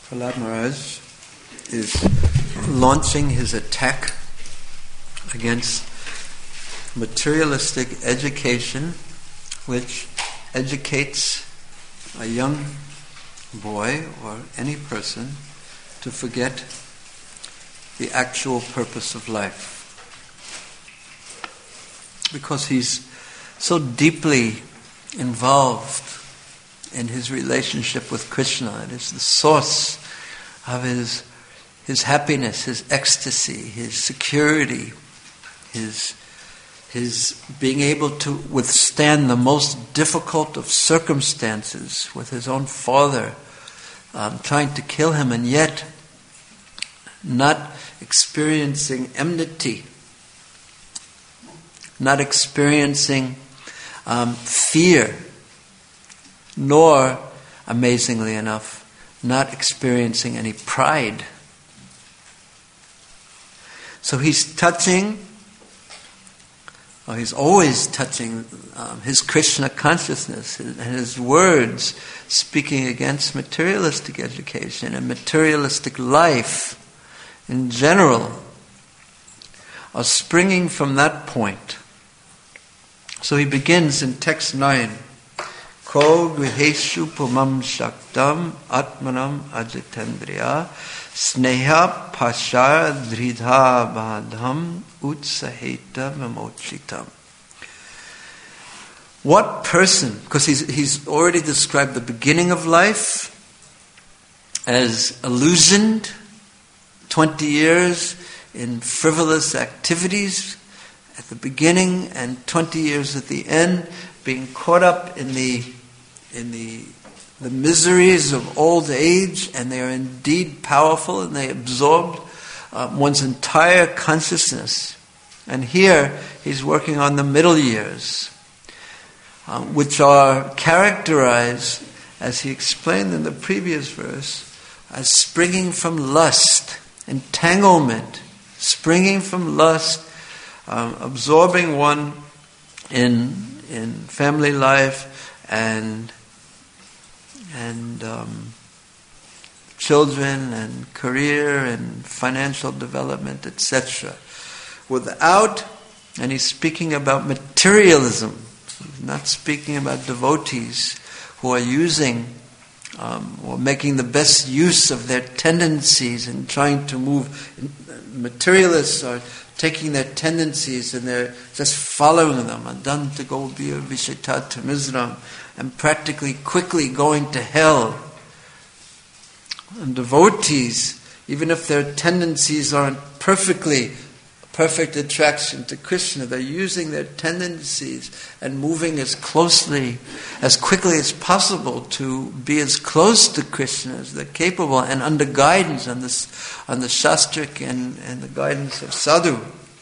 Prahlad Maharaj is launching his attack against materialistic education, which educates a young boy or any person to forget the actual purpose of life. Because he's so deeply involved in his relationship with Krishna. It is the source of his happiness, his ecstasy, his security, his being able to withstand the most difficult of circumstances with his own father trying to kill him, and yet not experiencing enmity, not experiencing fear, nor, amazingly enough, not experiencing any pride. So he's always touching his Krishna consciousness, and his words speaking against materialistic education and materialistic life in general are springing from that point. So he begins in text 9, Ko griheshu pumam shaktam atmanam ajitendriya sneha pasha dridha badham utsaheta vimochitam. What person, because he's already described the beginning of life as illusioned, 20 years in frivolous activities at the beginning and 20 years at the end, being caught up in the miseries of old age, and they are indeed powerful, and they absorb one's entire consciousness. And here he's working on the middle years, which are characterized, as he explained in the previous verse, as springing from lust, entanglement, springing from lust, absorbing one in family life and children and career and financial development, etc. And he's speaking about materialism. He's not speaking about devotees who are using or making the best use of their tendencies and trying to move. Materialists are taking their tendencies and they're just following them, adanta gobir vishitat mizram, and practically quickly going to hell. And devotees, even if their tendencies aren't perfect attraction to Krishna, they're using their tendencies and moving as quickly as possible to be as close to Krishna as they're capable, and under guidance, on the shastric and the guidance of sadhu.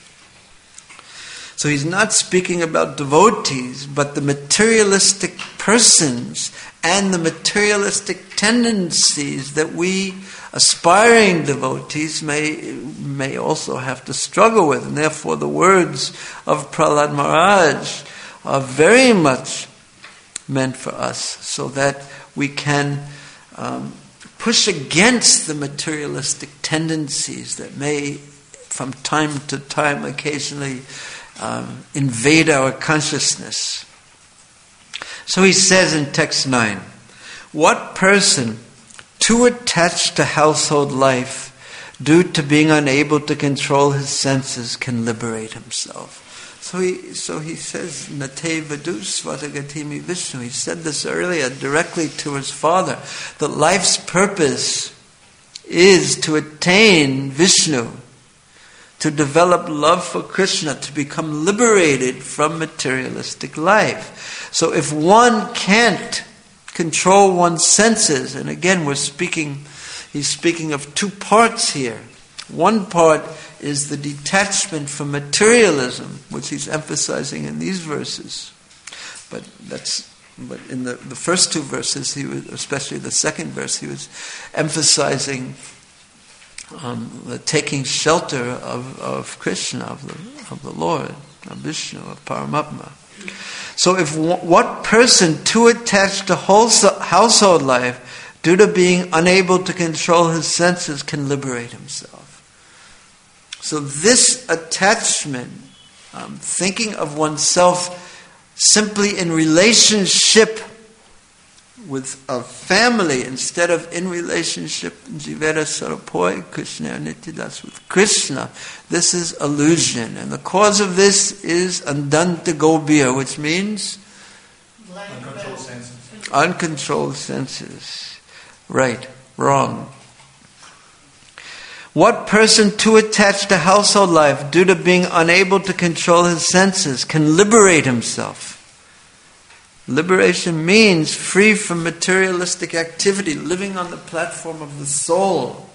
So he's not speaking about devotees, but the materialistic persons and the materialistic tendencies that we aspiring devotees may also have to struggle with. And therefore the words of Prahlad Maharaj are very much meant for us, so that we can push against the materialistic tendencies that may, from time to time, occasionally invade our consciousness. So he says in text 9, what person too attached to household life due to being unable to control his senses can liberate himself? So he says, Nate Vadu Svatagatimi Vishnu. He said this earlier directly to his father, that life's purpose is to attain Vishnu, to develop love for Krishna, to become liberated from materialistic life. So if one can't control one's senses, and again he's speaking of two parts here. One part is the detachment from materialism, which he's emphasizing in these verses. But in the first two verses, especially the second verse, he was emphasizing the taking shelter of Krishna, of the Lord, of Vishnu, of Paramatma. So if what person too attached to household life due to being unable to control his senses, can liberate himself. So this attachment, thinking of oneself simply in relationship with a family instead of in relationship Jivera Sarapoi, Krishna Nityadas with Krishna, this is illusion. And the cause of this is Andanta Gobir, which means uncontrolled senses. Uncontrolled senses. Right, wrong. What person too attached to household life due to being unable to control his senses can liberate himself? Liberation means free from materialistic activity, living on the platform of the soul.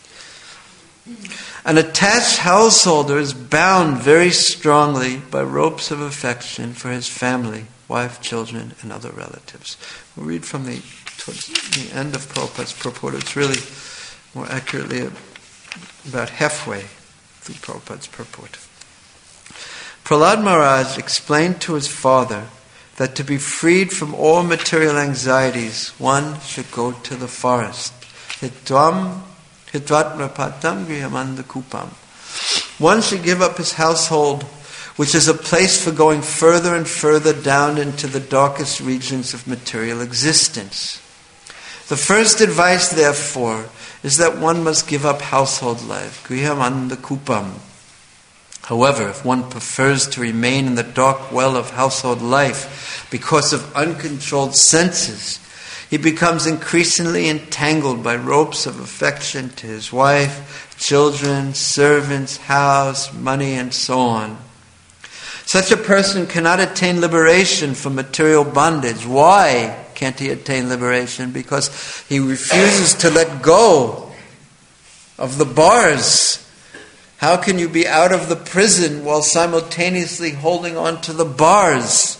An attached householder is bound very strongly by ropes of affection for his family, wife, children, and other relatives. We'll read from towards the end of Prabhupada's purport. It's really more accurately about halfway through Prabhupada's purport. Prahlad Maharaj explained to his father that to be freed from all material anxieties, one should go to the forest. Hitvat rapatam grihamanda kupam. One should give up his household, which is a place for going further and further down into the darkest regions of material existence. The first advice, therefore, is that one must give up household life, grihamanda kupam. However, if one prefers to remain in the dark well of household life because of uncontrolled senses, he becomes increasingly entangled by ropes of affection to his wife, children, servants, house, money, and so on. Such a person cannot attain liberation from material bondage. Why can't he attain liberation? Because he refuses to let go of the bars. How can you be out of the prison while simultaneously holding on to the bars?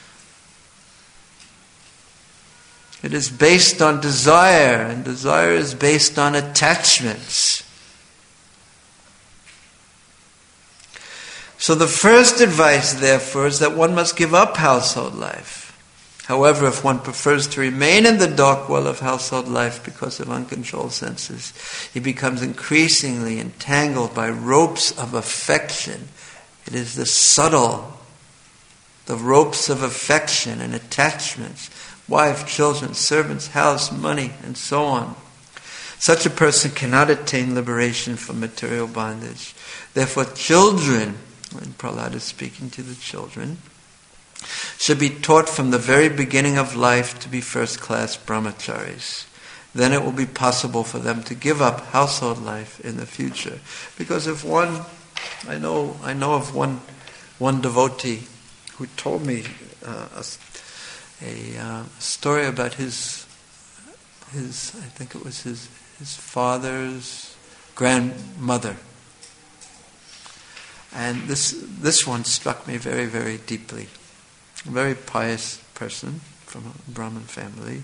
It is based on desire, and desire is based on attachments. So the first advice, therefore, is that one must give up household life. However, if one prefers to remain in the dark well of household life because of uncontrolled senses, he becomes increasingly entangled by ropes of affection. It is the ropes of affection and attachments, wife, children, servants, house, money, and so on. Such a person cannot attain liberation from material bondage. Therefore, children, when Prahlad is speaking to the children, should be taught from the very beginning of life to be first-class brahmacharis. Then it will be possible for them to give up household life in the future. Because if I know of one devotee who told me a story about his I think it was his father's grandmother. And this one struck me very, very deeply. A very pious person from a Brahmin family,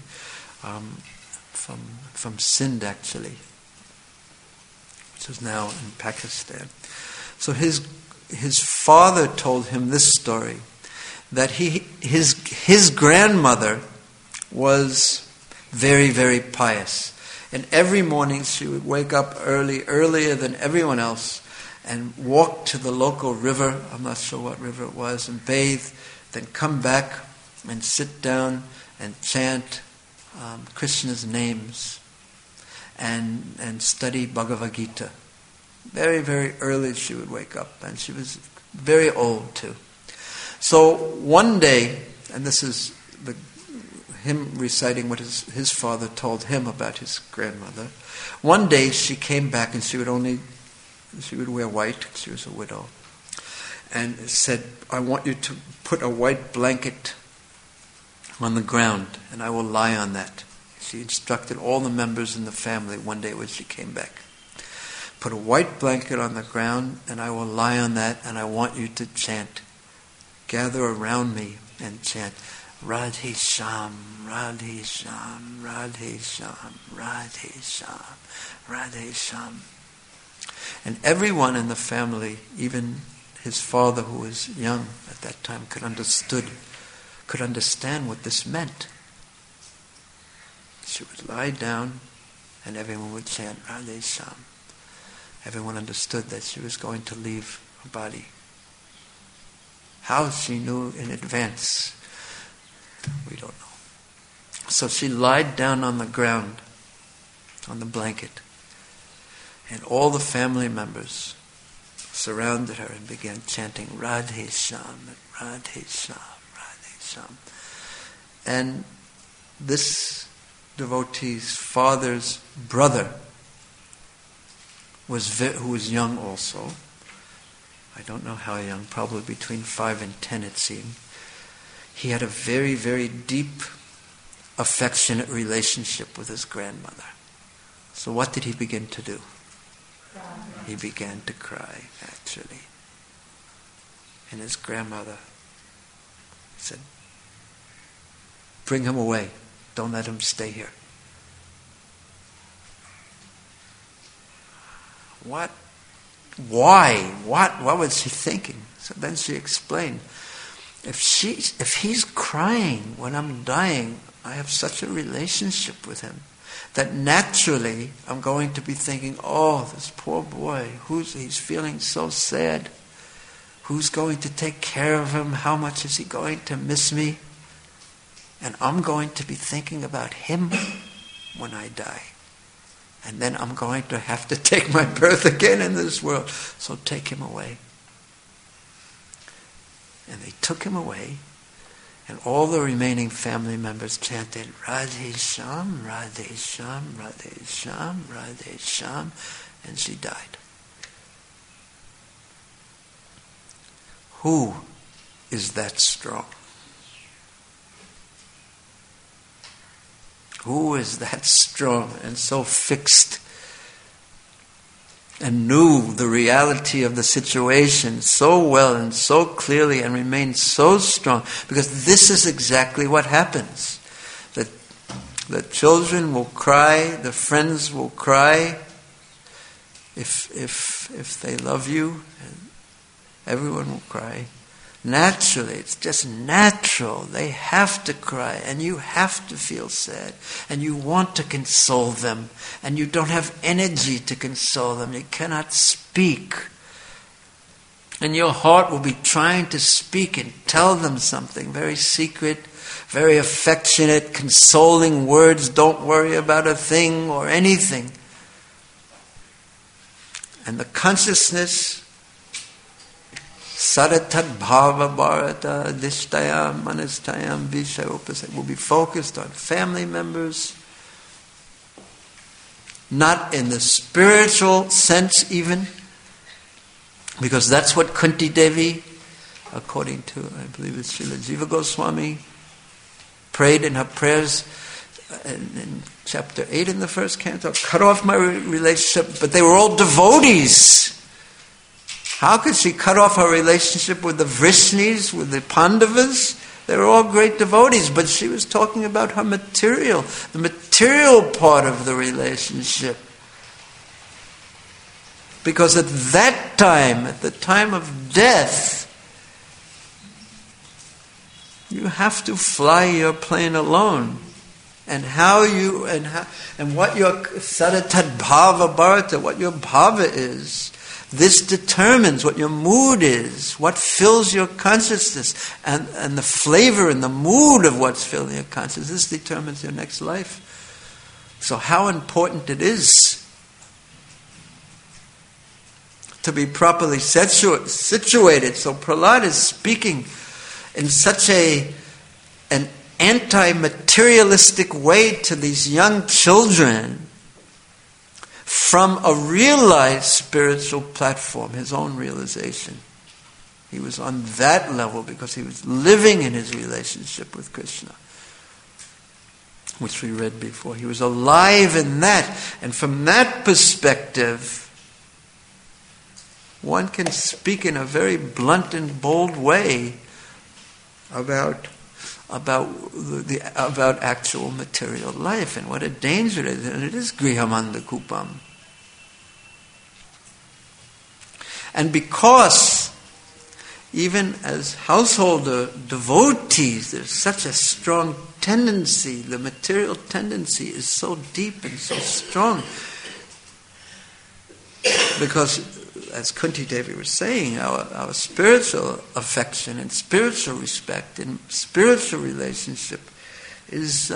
from Sindh actually, which is now in Pakistan. So his father told him this story, that his grandmother was very, very pious, and every morning she would wake up earlier than everyone else, and walk to the local river. I'm not sure what river it was, and bathe. Then come back and sit down and chant Krishna's names and study Bhagavad Gita. Very, very early she would wake up, and she was very old too. So one day, and this is him reciting what his father told him about his grandmother. One day she came back, and she would wear white. She was a widow. And said, I want you to put a white blanket on the ground, and I will lie on that. She instructed all the members in the family one day when she came back. Put a white blanket on the ground, and I will lie on that, and I want you to chant. Gather around me and chant, Radhe Shyam, Radhe Shyam, Radhe Shyam, Radhe Shyam, Radhe Shyam. And everyone in the family, even his father, who was young at that time, could understand what this meant. She would lie down and everyone would chant Radhe Shyam. Everyone understood that she was going to leave her body. How she knew in advance, we don't know. So she lied down on the ground, on the blanket, and all the family members surrounded her and began chanting Radhe Shyam, Radhe Shyam, Radhe Shyam. And this devotee's father's brother, who was young also, I don't know how young, probably between 5 and 10 it seemed, he had a very, very deep, affectionate relationship with his grandmother. So what did he begin to do? Cry. He began to cry, actually. And his grandmother said, "Bring him away. Don't let him stay here." What? Why? What was she thinking? So then she explained, if he's crying when I'm dying, I have such a relationship with him that naturally I'm going to be thinking, oh, this poor boy, he's feeling so sad. Who's going to take care of him? How much is he going to miss me? And I'm going to be thinking about him when I die. And then I'm going to have to take my birth again in this world. So take him away. And they took him away. And all the remaining family members chanted, Radhe Shyam, Radhe Shyam, Radhe Shyam, Radhe Shyam. And she died. Who is that strong? Who is that strong and so fixed and knew the reality of the situation so well and so clearly and remained so strong? Because this is exactly what happens. The children will cry, the friends will cry if they love you, and everyone will cry. Naturally, it's just natural. They have to cry, and you have to feel sad, and you want to console them, and you don't have energy to console them. You cannot speak. And your heart will be trying to speak and tell them something very secret, very affectionate, consoling words. Don't worry about a thing or anything. And the consciousness, Saratat Bhava Bharata Dishtayam Manastayam Vishayopasaya, will be focused on family members, not in the spiritual sense even, because that's what Kunti Devi, according to, I believe it's Srila Jiva Goswami, prayed in her prayers in chapter 8 in the first canto. Cut off my relationship, but they were all devotees. How could she cut off her relationship with the Vrishnis, with the Pandavas? They were all great devotees, but she was talking about her material, the material part of the relationship. Because at that time, at the time of death, you have to fly your plane alone. And what your Saratat Bhava Bharata, what your bhava is, this determines what your mood is, what fills your consciousness, and the flavor and the mood of what's filling your consciousness. This determines your next life. So how important it is to be properly situated. So Prahlad is speaking in such an anti-materialistic way to these young children from a realized spiritual platform, his own realization. He was on that level because he was living in his relationship with Krishna, which we read before. He was alive in that. And from that perspective, one can speak in a very blunt and bold way about actual material life and what a danger it is. And it is Grihamanda Kupam. And because even as householder devotees, there's such a strong tendency. The material tendency is so deep and so strong. Because, as Kunti Devi was saying, our spiritual affection and spiritual respect and spiritual relationship is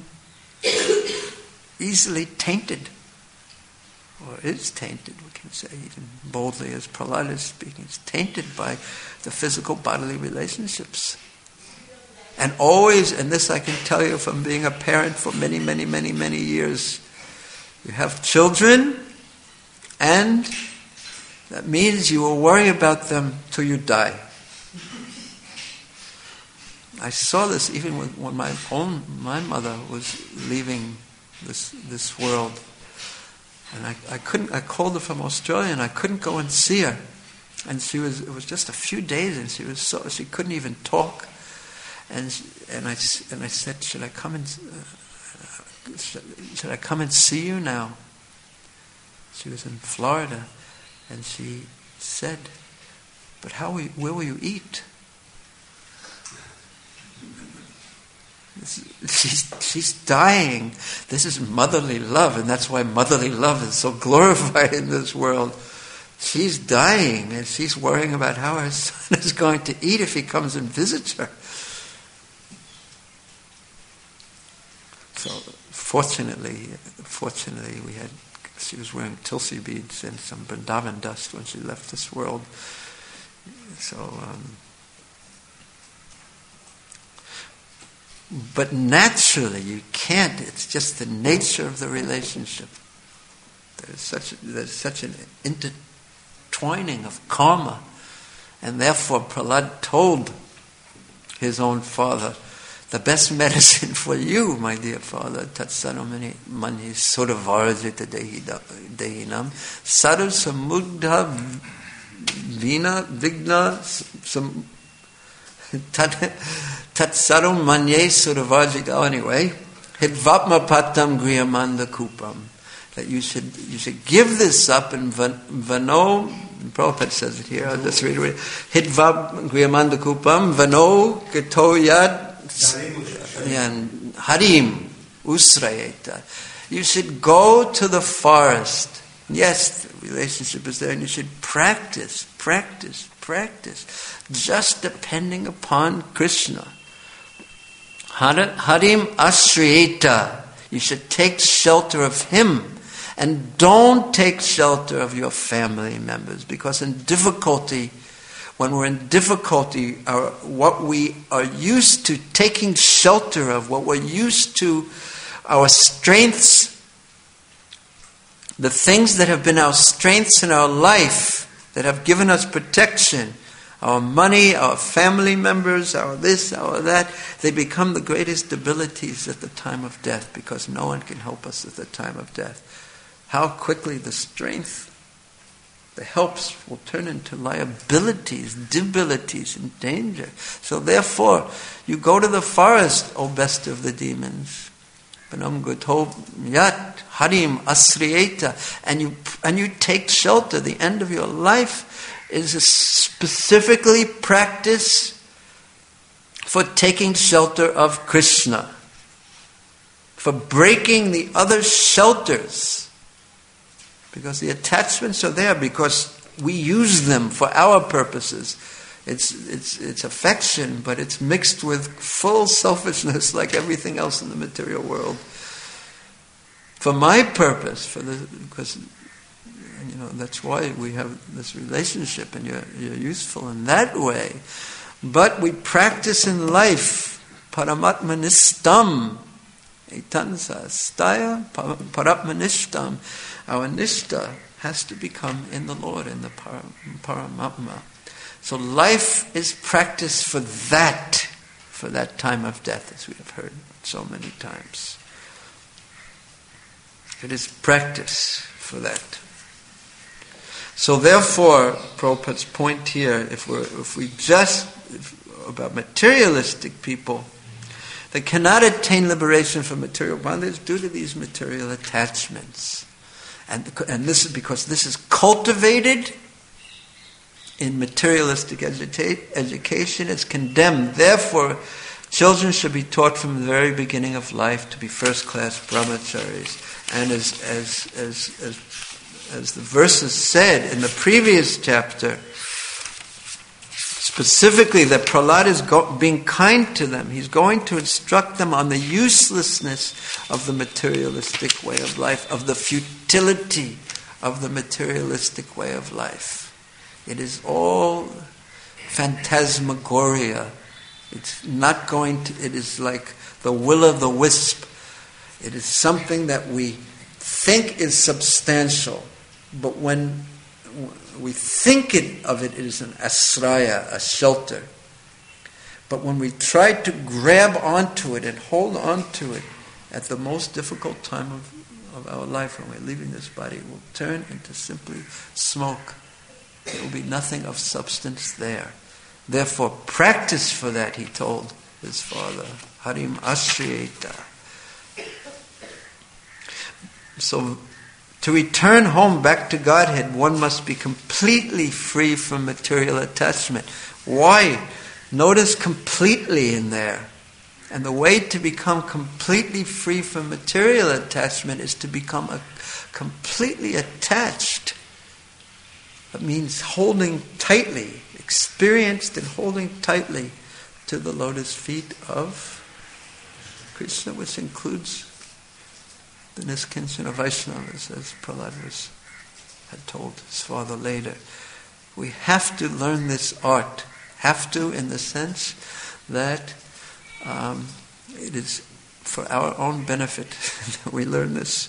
easily tainted, or is tainted, we can say, even boldly as Prahlada is speaking, it's tainted by the physical bodily relationships. And always, and this I can tell you from being a parent for many, many, many, many years, you have children, and that means you will worry about them till you die. I saw this even when my mother was leaving this world, and I called her from Australia, and I couldn't go and see her, and it was just a few days, and she couldn't even talk, and I said, should I come and see you now? She was in Florida, and she said, but where will you eat? She's dying. This is motherly love, and that's why motherly love is so glorified in this world. She's dying, and she's worrying about how her son is going to eat if he comes and visits her. So, fortunately, she was wearing tulsi beads and some Vrindavan dust when she left this world. So, but naturally you can't. It's just the nature of the relationship. There's such an intertwining of karma, and therefore Prahlad told his own father, the best medicine for you, my dear father, tatsanamani mani suravarjita dehinam sadhu samugdha vina vigna tatsarum manye suravarjita. Anyway, hidvapma patam griyamanda kupam. That you should give this up, and vano, Prabhupada says it here, I'll just read it. Hidvap griyamanda kupam vano gatoyad and harim usrayeta. You should go to the forest. Yes, the relationship is there, and you should practice, just depending upon Krishna. Harim asrayeta. You should take shelter of him, and don't take shelter of your family members, because when we're in difficulty, what we are used to taking shelter of, what we're used to, our strengths, the things that have been our strengths in our life, that have given us protection, our money, our family members, our this, our that, they become the greatest debilities at the time of death, because no one can help us at the time of death. How quickly the strength, the helps will turn into liabilities, debilities, and danger. So therefore, you go to the forest, O best of the demons. Panam Gotho Yat Harim Asriyeta, and you take shelter. The end of your life is specifically practice for taking shelter of Krishna, for breaking the other shelters. Because the attachments are there because we use them for our purposes. It's affection, but it's mixed with full selfishness, like everything else in the material world. For my purpose, because that's why we have this relationship, and you're useful in that way. But we practice in life paramatmanistam, etansa staya paramatmanishtam. Our nishta has to become in the Lord, in the Paramatma. So life is practice for that time of death, as we have heard so many times. It is practice for that. So therefore, Prabhupada's point here, if about materialistic people, they cannot attain liberation from material bondage due to these material attachments. And this is because this is cultivated in materialistic education is condemned. Therefore, children should be taught from the very beginning of life to be first-class brahmacharis. And as the verses said in the previous chapter, specifically that Prahlad is being kind to them. He's going to instruct them on the uselessness of the materialistic way of life, of the futility of the materialistic way of life. It is all phantasmagoria. It's not going to, it is like the will-o'-the-wisp. It is something that we think is substantial, but when we think of it as an asraya, a shelter. But when we try to grab onto it and hold onto it at the most difficult time of our life, when we're leaving this body, it will turn into simply smoke. There will be nothing of substance there. Therefore, practice for that, he told his father. Harim Ashriyeta. So, to return home back to Godhead, one must be completely free from material attachment. Why? Notice completely in there. And the way to become completely free from material attachment is to become completely attached. That means holding tightly, experienced in holding tightly to the lotus feet of Krishna, which includes the Niskinchana Vaishnavas, as Prahlad had told his father later. We have to learn this art. Have to in the sense that it is for our own benefit that we learn this.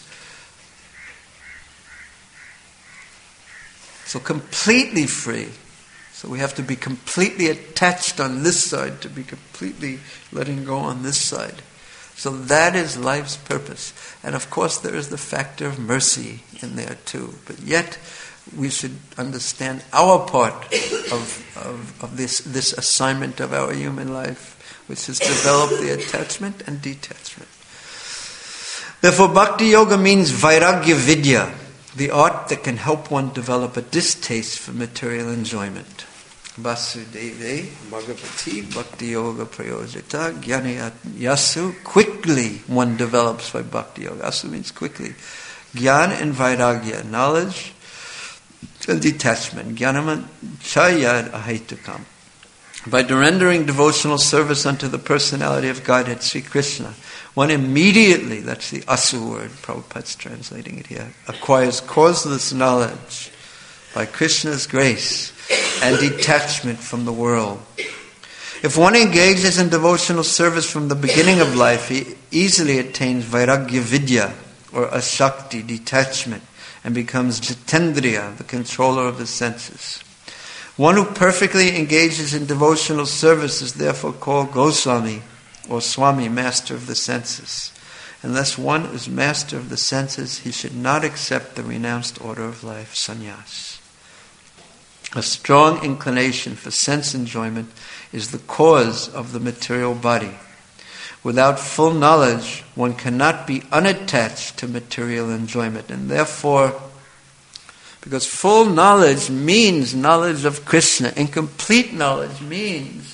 So completely free. So we have to be completely attached on this side to be completely letting go on this side. So that is life's purpose. And of course there is the factor of mercy in there too. But yet we should understand our part of this assignment of our human life, which is develop the attachment and detachment. Therefore Bhakti Yoga means Vairagya Vidya, the art that can help one develop a distaste for material enjoyment. Vasudeve Bhagavati Bhakti Yoga Prayojita Jnana Yasu. Quickly one develops by Bhakti Yoga. Yasu means quickly. Jnana and Vairagya, knowledge and detachment. Jnanam Chayad Ahaitukam. By rendering devotional service unto the personality of Godhead, Sri Krishna, one immediately, that's the asu word, Prabhupada's translating it here, acquires causeless knowledge by Krishna's grace and detachment from the world. If one engages in devotional service from the beginning of life, he easily attains Vairagya Vidya, or Ashakti, detachment, and becomes Jitendriya, the controller of the senses. One who perfectly engages in devotional service is therefore called Goswami, or Swami, master of the senses. Unless one is master of the senses, he should not accept the renounced order of life, sannyas. A strong inclination for sense enjoyment is the cause of the material body. Without full knowledge, one cannot be unattached to material enjoyment, and therefore, because full knowledge means knowledge of Krishna, incomplete knowledge means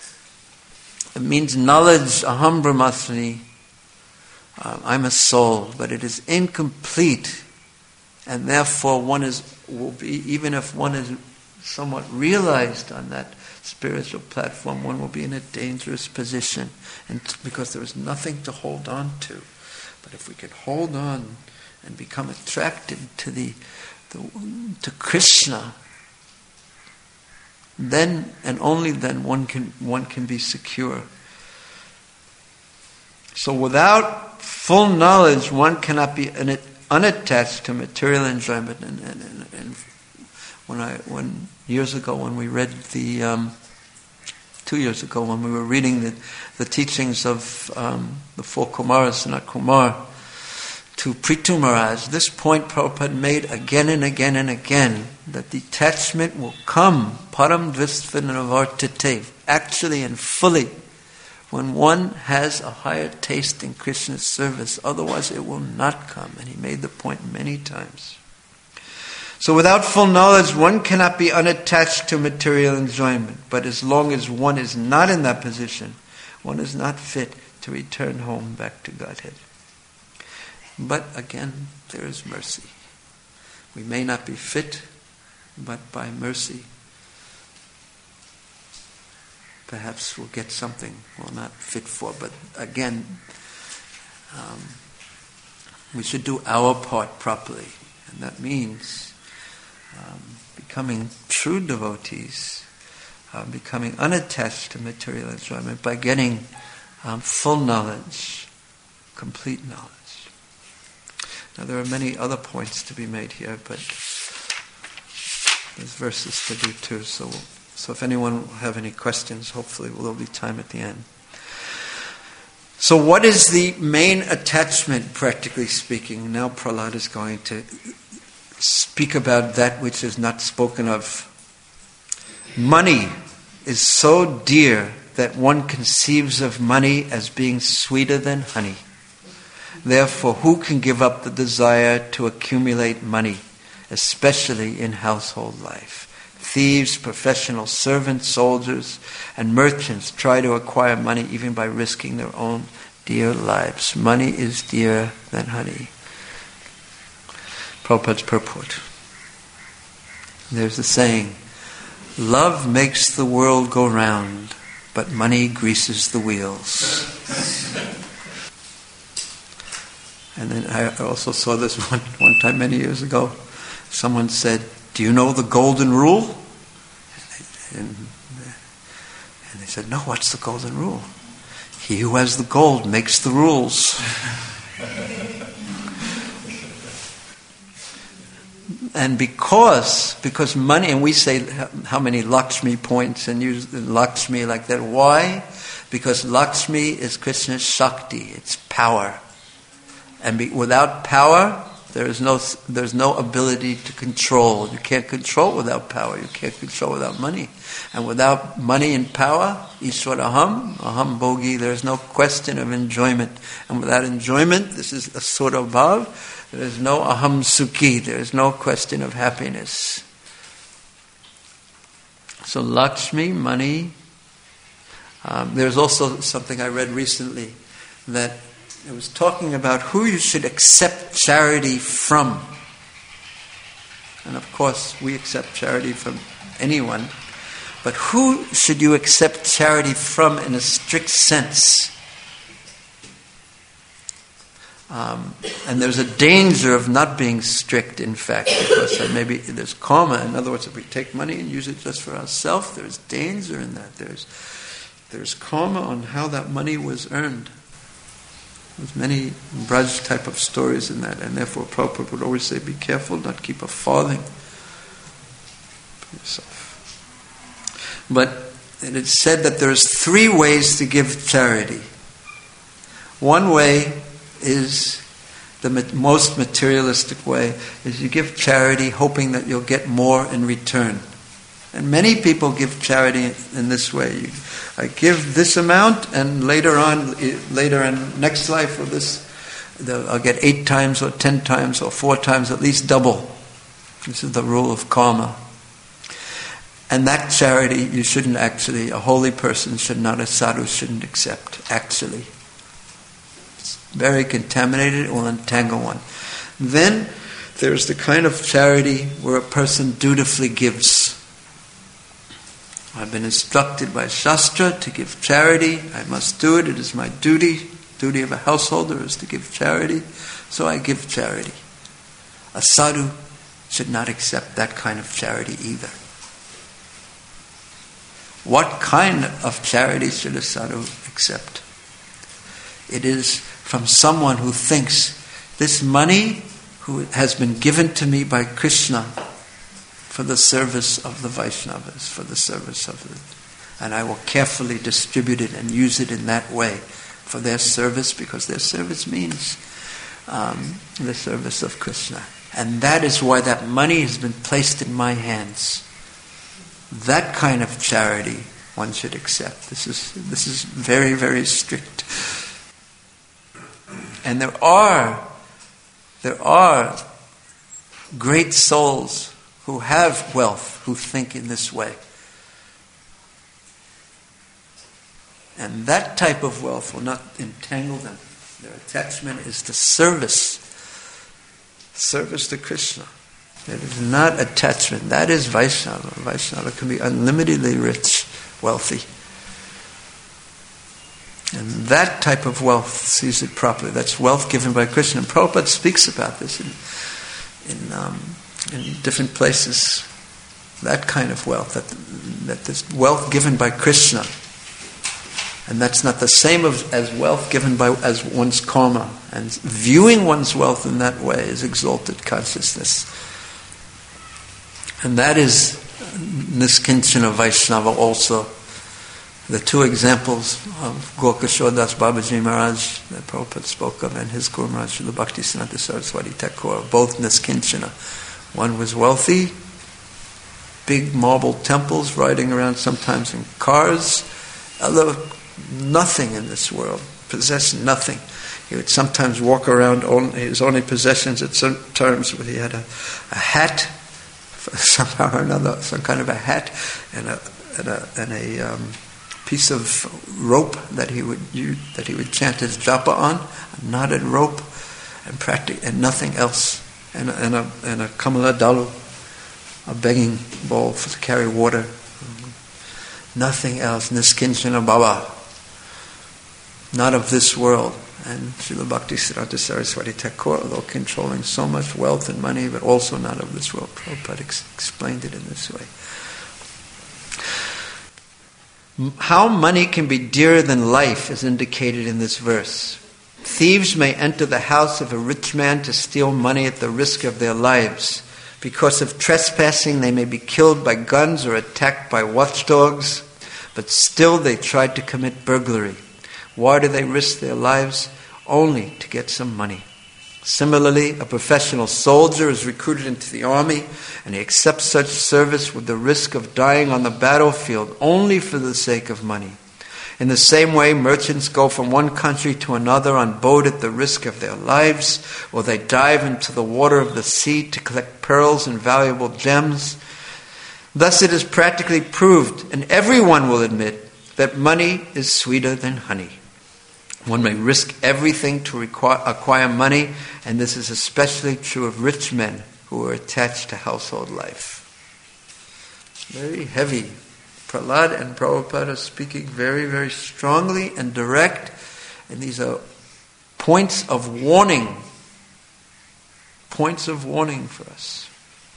knowledge, aham brahmasmi, I'm a soul, but it is incomplete, and therefore even if one is somewhat realized on that spiritual platform, one will be in a dangerous position, and because there is nothing to hold on to. But if we can hold on and become attracted to to Krishna, then and only then one can be secure. So without full knowledge, one cannot be unattached to material enjoyment. And when years ago, when we read 2 years ago, when we were reading the teachings of the four Kumaras, Sanat Kumar, to Prithu Maharaj, this point Prabhupada made again and again and again, that detachment will come, param dvistvanavartate, actually and fully, when one has a higher taste in Krishna's service. Otherwise it will not come. And he made the point many times. So without full knowledge, one cannot be unattached to material enjoyment. But as long as one is not in that position, one is not fit to return home back to Godhead. But again, there is mercy. We may not be fit, but by mercy, perhaps we'll get something we're not fit for. But again, we should do our part properly. And that means becoming true devotees, becoming unattached to material enjoyment by getting full knowledge, complete knowledge. Now there are many other points to be made here, but there's verses to do too. So if anyone will have any questions, hopefully there will be time at the end. So what is the main attachment, practically speaking? Now Prahlad is going to speak about that which is not spoken of. Money is so dear that one conceives of money as being sweeter than honey. Therefore, who can give up the desire to accumulate money, especially in household life? Thieves, professional servants, soldiers, and merchants try to acquire money even by risking their own dear lives. Money is dearer than honey. Prabhupada's purport. There's a saying, love makes the world go round, but money greases the wheels. And then I also saw this one time many years ago. Someone said, do you know the golden rule? And they said, no, what's the golden rule? He who has the gold makes the rules. And because money, and we say how many Lakshmi points and use Lakshmi like that. Why? Because Lakshmi is Krishna's Shakti, it's power. And without power, there's no ability to control. You can't control without power. You can't control without money. And without money and power, Ishwaraham, aham bhogi, there's no question of enjoyment. And without enjoyment, this is asura bhav, there is no aham sukhi, there is no question of happiness. So Lakshmi, money. There's also something I read recently that it was talking about who you should accept charity from. And of course, we accept charity from anyone. But who should you accept charity from in a strict sense? And there's a danger of not being strict, in fact, because maybe there's karma. In other words, if we take money and use it just for ourselves, there's danger in that. There's karma on how that money was earned. There's many Braj type of stories in that, and therefore Prabhupada would always say, be careful, not keep a farthing for yourself. But it is said that there's 3 ways to give charity. One way is the most materialistic way, is you give charity hoping that you'll get more in return. And many people give charity in this way. I give this amount, and later in next life, I'll get 8 times or 10 times or 4 times, at least double. This is the rule of karma. And that charity you shouldn't actually, a holy person should not, a sadhu shouldn't accept, actually. It's very contaminated, it will entangle one. Then there's the kind of charity where a person dutifully gives. I've been instructed by Shastra to give charity. I must do it. It is my duty. Duty of a householder is to give charity. So I give charity. A sadhu should not accept that kind of charity either. What kind of charity should a sadhu accept? It is from someone who thinks, this money who has been given to me by Krishna for the service of the Vaishnavas, for the service of and I will carefully distribute it and use it in that way for their service, because their service means the service of Krishna. And that is why that money has been placed in my hands. That kind of charity one should accept. This is very, very strict. And there are great souls who have wealth, who think in this way. And that type of wealth will not entangle them. Their attachment is to service to Krishna. It is not attachment. That is Vaishnava. Vaishnava can be unlimitedly rich, wealthy. And that type of wealth sees it properly. That's wealth given by Krishna. And Prabhupada speaks about this in different places. That kind of wealth, that this wealth given by Krishna. And that's not the same as wealth given as one's karma. And viewing one's wealth in that way is exalted consciousness. And that is Niskinchana Vaishnava also. The two examples of Gokishore Das Babaji Maharaj that Prabhupada spoke of and his Guru Maharaj Srila Bhaktisiddhanta Saraswati Thakur, both Niskinchana. One was wealthy, big marble temples, riding around sometimes in cars. Other, nothing in this world, possessed nothing. He would sometimes walk around, his only possessions at certain times, where he had a hat, somehow or another, some kind of a hat, and a piece of rope that he would use, that he would chant his japa on, a knotted rope, and nothing else, and a kamala dalu, a begging bowl to carry water. Nothing else. Niskinchana Baba. Not of this world. And Srila Bhaktisiddhanta Saraswati Thakur, although controlling so much wealth and money, but also not of this world. Prabhupada explained it in this way. How money can be dearer than life is indicated in this verse. Thieves may enter the house of a rich man to steal money at the risk of their lives. Because of trespassing, they may be killed by guns or attacked by watchdogs, but still they tried to commit burglary. Why do they risk their lives? Only to get some money. Similarly, a professional soldier is recruited into the army, and he accepts such service with the risk of dying on the battlefield only for the sake of money. In the same way, merchants go from one country to another on boat at the risk of their lives, or they dive into the water of the sea to collect pearls and valuable gems. Thus it is practically proved, and everyone will admit, that money is sweeter than honey. One may risk everything to acquire money, and this is especially true of rich men who are attached to household life. Very heavy. Prahlad and Prabhupada are speaking very, very strongly and direct, and these are points of warning. Points of warning for us.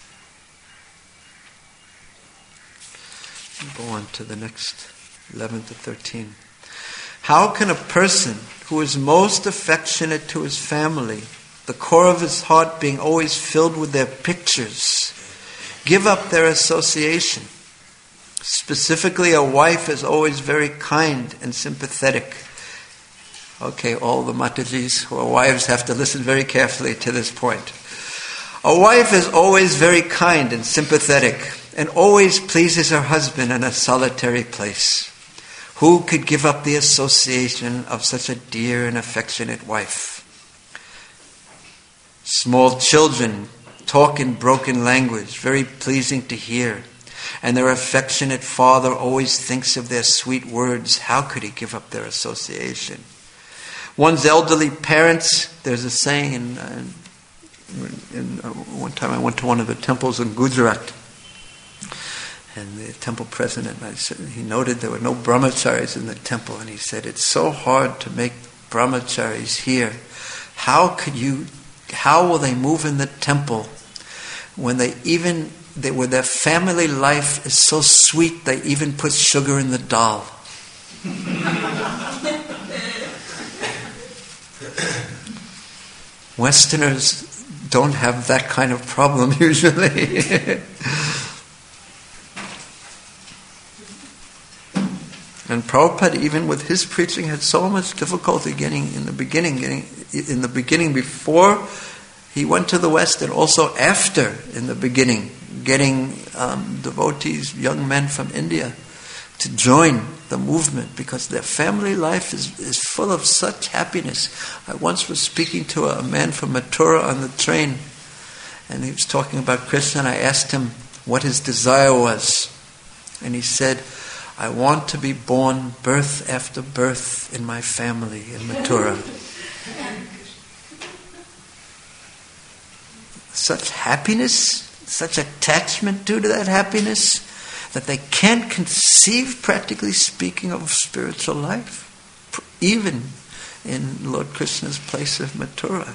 We'll go on to the next 11 to 13. How can a person who is most affectionate to his family, the core of his heart being always filled with their pictures, give up their association? Specifically, a wife is always very kind and sympathetic. Okay, all the Matajis who are wives have to listen very carefully to this point. A wife is always very kind and sympathetic and always pleases her husband in a solitary place. Who could give up the association of such a dear and affectionate wife? Small children talk in broken language, very pleasing to hear. And their affectionate father always thinks of their sweet words. How could he give up their association? One's elderly parents, there's a saying, one time I went to one of the temples in Gujarat, and the temple president, he noted there were no brahmacharis in the temple, and he said, it's so hard to make brahmacharis here. How will they move in the temple when where their family life is so sweet they even put sugar in the dal? Westerners don't have that kind of problem usually. And Prabhupada, even with his preaching, had so much difficulty getting in the beginning before he went to the West, and also after, in the beginning, getting devotees, young men from India, to join the movement, because their family life is full of such happiness. I once was speaking to a man from Mathura on the train, And he was talking about Krishna, and I asked him what his desire was. And he said, I want to be born birth after birth in my family in Mathura. Such happiness, such attachment to that happiness, that they can't conceive, practically speaking, of spiritual life, even in Lord Krishna's place of Mathura.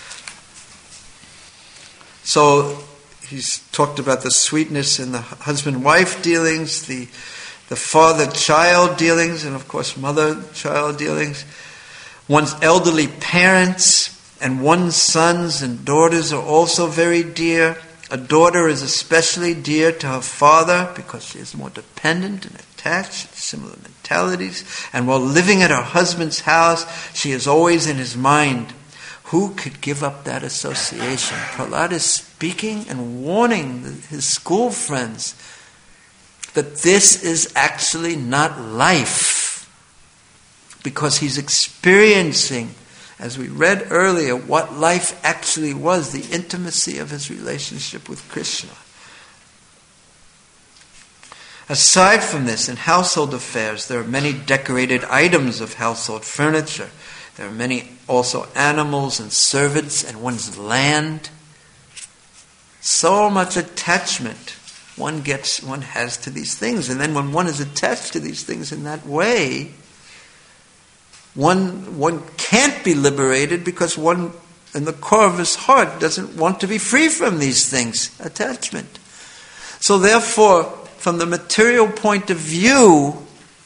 So he's talked about the sweetness in the husband-wife dealings, the father-child dealings, and of course mother-child dealings. One's elderly parents and one's sons and daughters are also very dear. A daughter is especially dear to her father because she is more dependent and attached, similar mentalities. And while living at her husband's house, she is always in his mind. Who could give up that association? Prahlad is speaking and warning his school friends that this is actually not life, because he's experiencing, as we read earlier, what life actually was, the intimacy of his relationship with Krishna. Aside from this, in household affairs, there are many decorated items of household furniture. There are many also animals and servants and one's land. So much attachment one has to these things. And then when one is attached to these things in that way, one can't be liberated, because one, in the core of his heart, doesn't want to be free from these things, attachment. So therefore, from the material point of view,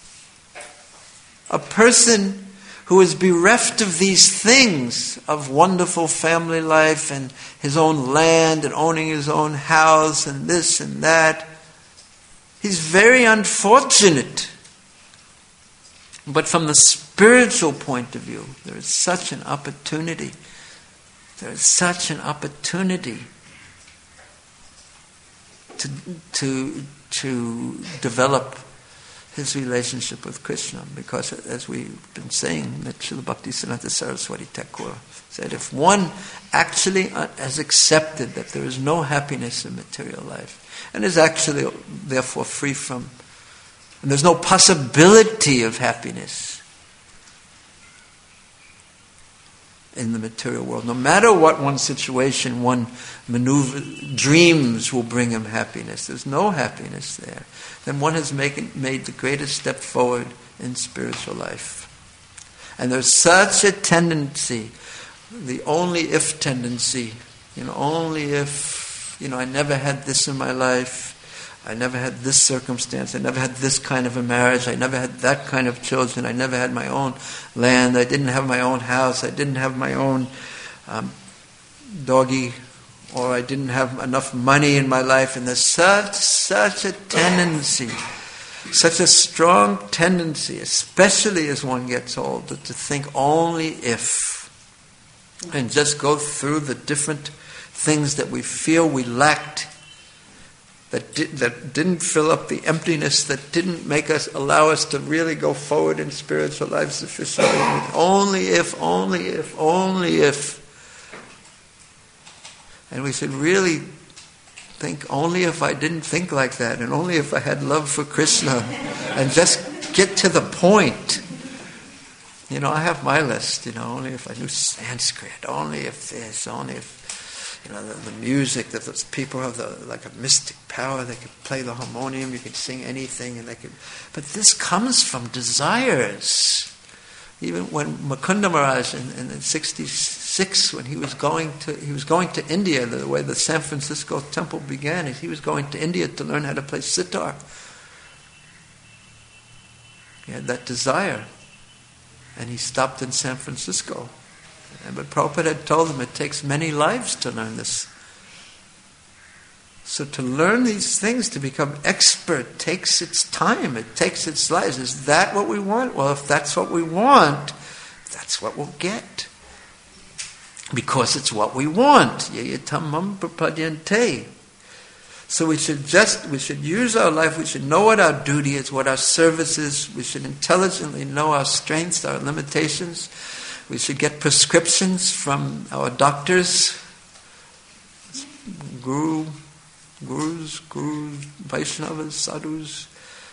a person who is bereft of these things, of wonderful family life and his own land and owning his own house and this and that, he's very unfortunate. But from the spiritual point of view, there is such an opportunity. There is such an opportunity to develop his relationship with Krishna, because, as we've been saying, that Srila Bhaktisiddhanta Saraswati Thakur said, if one actually has accepted that there is no happiness in material life, and is actually therefore free from, and there's no possibility of happiness in the material world, no matter what one situation one dreams will bring him happiness, there's no happiness there, then one has made the greatest step forward in spiritual life. And there's such a tendency, the only if tendency, only if, I never had this in my life, I never had this circumstance, I never had this kind of a marriage, I never had that kind of children, I never had my own land, I didn't have my own house, I didn't have my own doggy, or I didn't have enough money in my life. And there's such a tendency, such a strong tendency, especially as one gets older, to think only if, and just go through the different things that we feel we lacked, that didn't fill up the emptiness, that didn't allow us to really go forward in spiritual life sufficiently. Only if. And we should really think, only if I didn't think like that, and only if I had love for Krishna, and just get to the point. I have my list, only if I knew Sanskrit, only if this, only if, the music, that those people have like a mystic power, they could play the harmonium, you could sing anything, and but this comes from desires. Even when Mukunda Maharaj in 66, when he was going to India, the way the San Francisco temple began, he was going to India to learn how to play sitar. He had that desire, and he stopped in San Francisco. But Prabhupada had told him it takes many lives to learn this. So to learn these things, to become expert, takes its time, it takes its lives. Is that what we want? Well, if that's what we want, that's what we'll get. Because it's what we want. Yayatamam prapadyante. So we should use our life, we should know what our duty is, what our service is, we should intelligently know our strengths, our limitations. We should get prescriptions from our doctors Gurus, Vaishnavas, sadhus,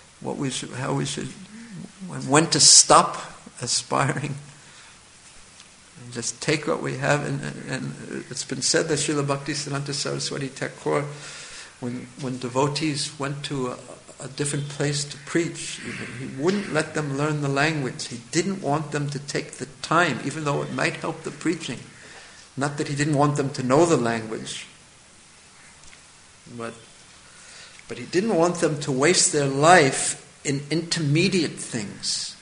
when to stop aspiring. And just take what we have, and it's been said that Srila Bhaktisiddhanta Saraswati Thakur, when devotees went to a different place to preach, he wouldn't let them learn the language. He didn't want them to take the time, even though it might help the preaching. Not that he didn't want them to know the language, but he didn't want them to waste their life in intermediate things.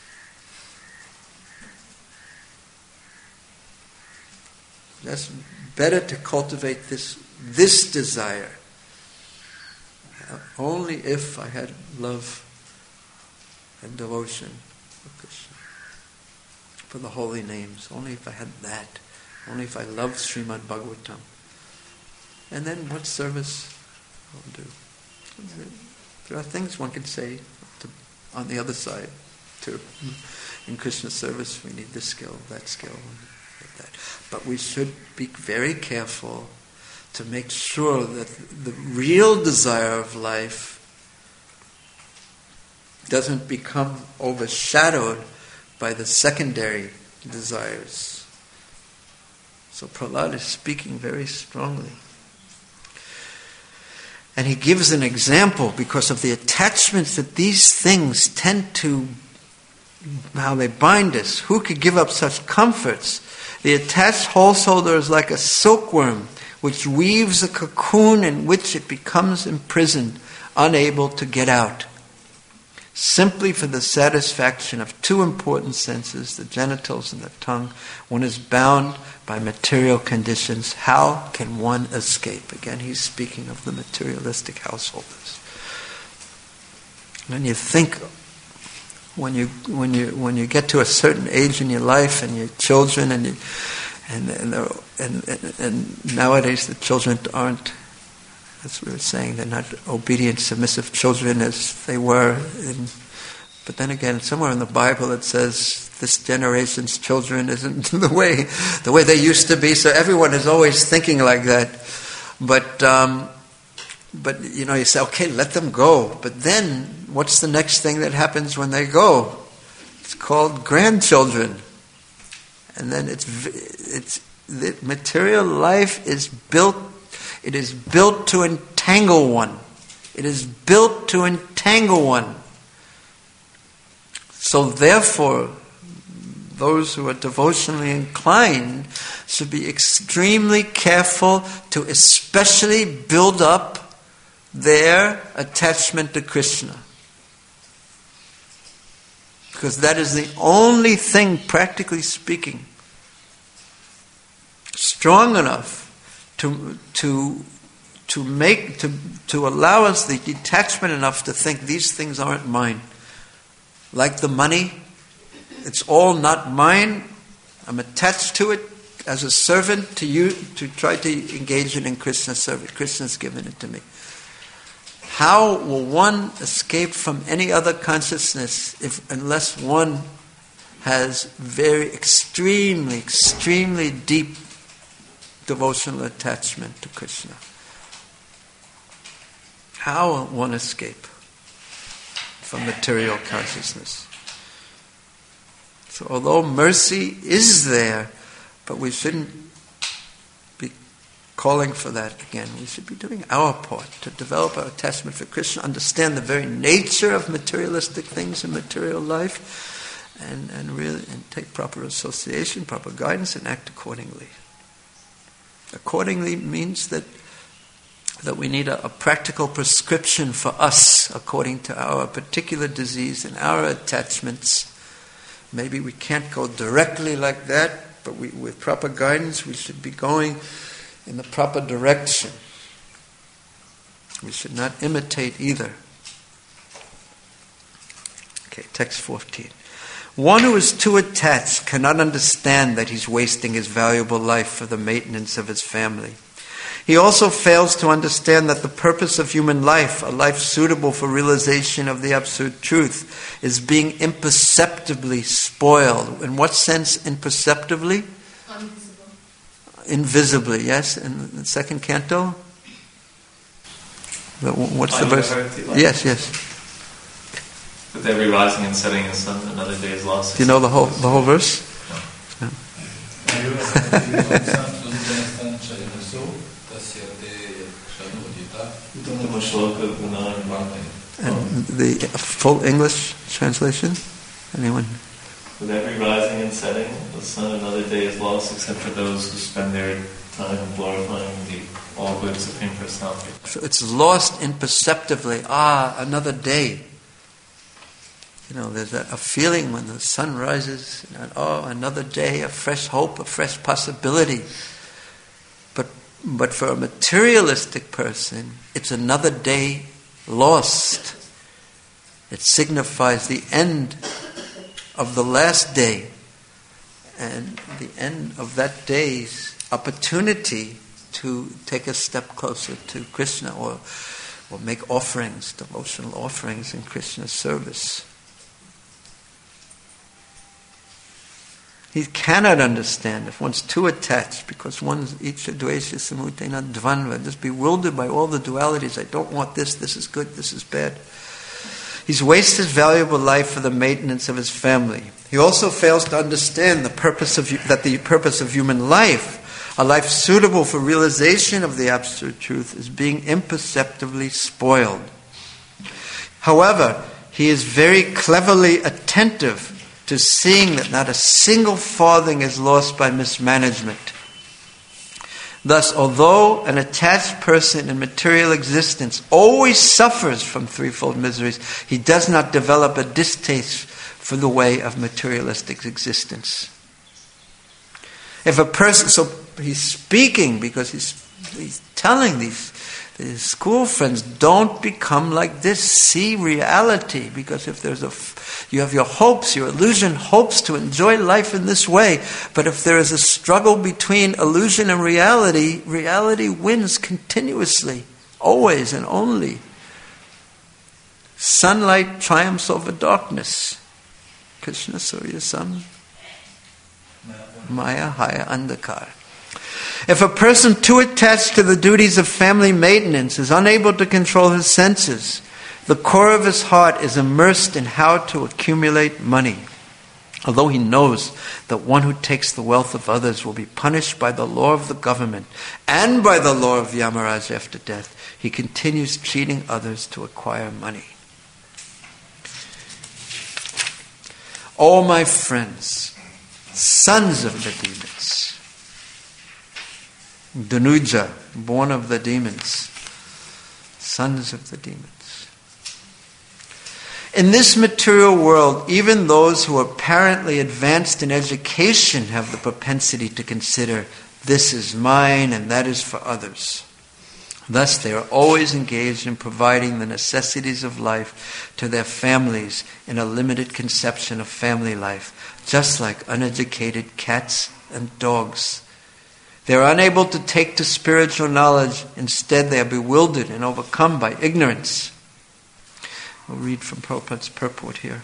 That's better to cultivate this desire. Only if I had love and devotion for Krishna, for the holy names. Only if I had that. Only if I loved Srimad Bhagavatam. And then what service I'll do. There are things one could say on the other side too. In Krishna service we need this skill, that skill, that. But we should be very careful to make sure that the real desire of life doesn't become overshadowed by the secondary desires. So Prahlad is speaking very strongly. And he gives an example because of the attachments that these things tend to, how they bind us. Who could give up such comforts? The attached householder is like a silkworm which weaves a cocoon in which it becomes imprisoned, unable to get out. Simply for the satisfaction of two important senses, the genitals and the tongue, one is bound by material conditions. How can one escape? Again, he's speaking of the materialistic householders. When you think, when you get to a certain age in your life, and your children, and nowadays the children aren't, as we were saying, they're not obedient, submissive children as they were. But then again, somewhere in the Bible it says this generation's children isn't the way they used to be. So everyone is always thinking like that. But you say, okay, let them go. But then, what's the next thing that happens when they go? It's called grandchildren. And then the material life is built. It is built to entangle one. It is built to entangle one. So therefore, those who are devotionally inclined should be extremely careful to especially build up their attachment to Krishna. Because that is the only thing, practically speaking, strong enough to allow us the detachment enough to think these things aren't mine. Like the money, it's all not mine. I'm attached to it as a servant to you to try to engage it in Krishna's service. Krishna's given it to me. How will one escape from any other consciousness unless one has very extremely deep devotional attachment to Krishna? How will one escape from material consciousness? So although mercy is there, but we shouldn't be calling for that again. We should be doing our part to develop our attachment for Krishna, understand the very nature of materialistic things in material life, and take proper association, proper guidance, and act accordingly. Accordingly means that we need a practical prescription for us according to our particular disease and our attachments. Maybe we can't go directly like that, but with proper guidance we should be going in the proper direction. We should not imitate either. Okay, text 14. One who is too attached cannot understand that he's wasting his valuable life for the maintenance of his family. He also fails to understand that the purpose of human life, a life suitable for realization of the absolute truth, is being imperceptibly spoiled. In what sense imperceptibly? Invisible. invisibly, yes? In the second canto? What's the verse? Yes. With every rising and setting of the sun, another day is lost. Do you know the whole verse? No. And the full English translation? Anyone? With every rising and setting of the sun, another day is lost, except for those who spend their time glorifying the all-good Supreme Personality. So it's lost imperceptibly. Another day. There's a feeling when the sun rises, and another day, a fresh hope, a fresh possibility. But for a materialistic person, it's another day lost. It signifies the end of the last day, and the end of that day's opportunity to take a step closer to Krishna, or make offerings, devotional offerings in Krishna's service. He cannot understand if one's too attached, because one's icha dvesha samutena dvanva, just bewildered by all the dualities. I don't want this is good, this is bad. He's wasted his valuable life for the maintenance of his family. He also fails to understand the purpose of human life, a life suitable for realization of the absolute truth, is being imperceptibly spoiled. However, he is very cleverly attentive to seeing that not a single farthing is lost by mismanagement. Thus, although an attached person in material existence always suffers from threefold miseries, he does not develop a distaste for the way of materialistic existence. If a person, so he's speaking because he's telling these school friends, don't become like this. See reality, because if you have your hopes, your illusion hopes to enjoy life in this way, but if there is a struggle between illusion and reality, reality wins continuously, always and only. Sunlight triumphs over darkness. Krishna Surya Sam Maya Haya Andhakar. If a person too attached to the duties of family maintenance is unable to control his senses, the core of his heart is immersed in how to accumulate money. Although he knows that one who takes the wealth of others will be punished by the law of the government and by the law of Yamaraj after death, he continues cheating others to acquire money. O my friends, sons of the demons, Dhanuja, born of the demons, sons of the demons. In this material world, even those who are apparently advanced in education have the propensity to consider, this is mine and that is for others. Thus, they are always engaged in providing the necessities of life to their families in a limited conception of family life, just like uneducated cats and dogs. They are unable to take to spiritual knowledge. Instead, they are bewildered and overcome by ignorance. We'll read from Prabhupada's purport here.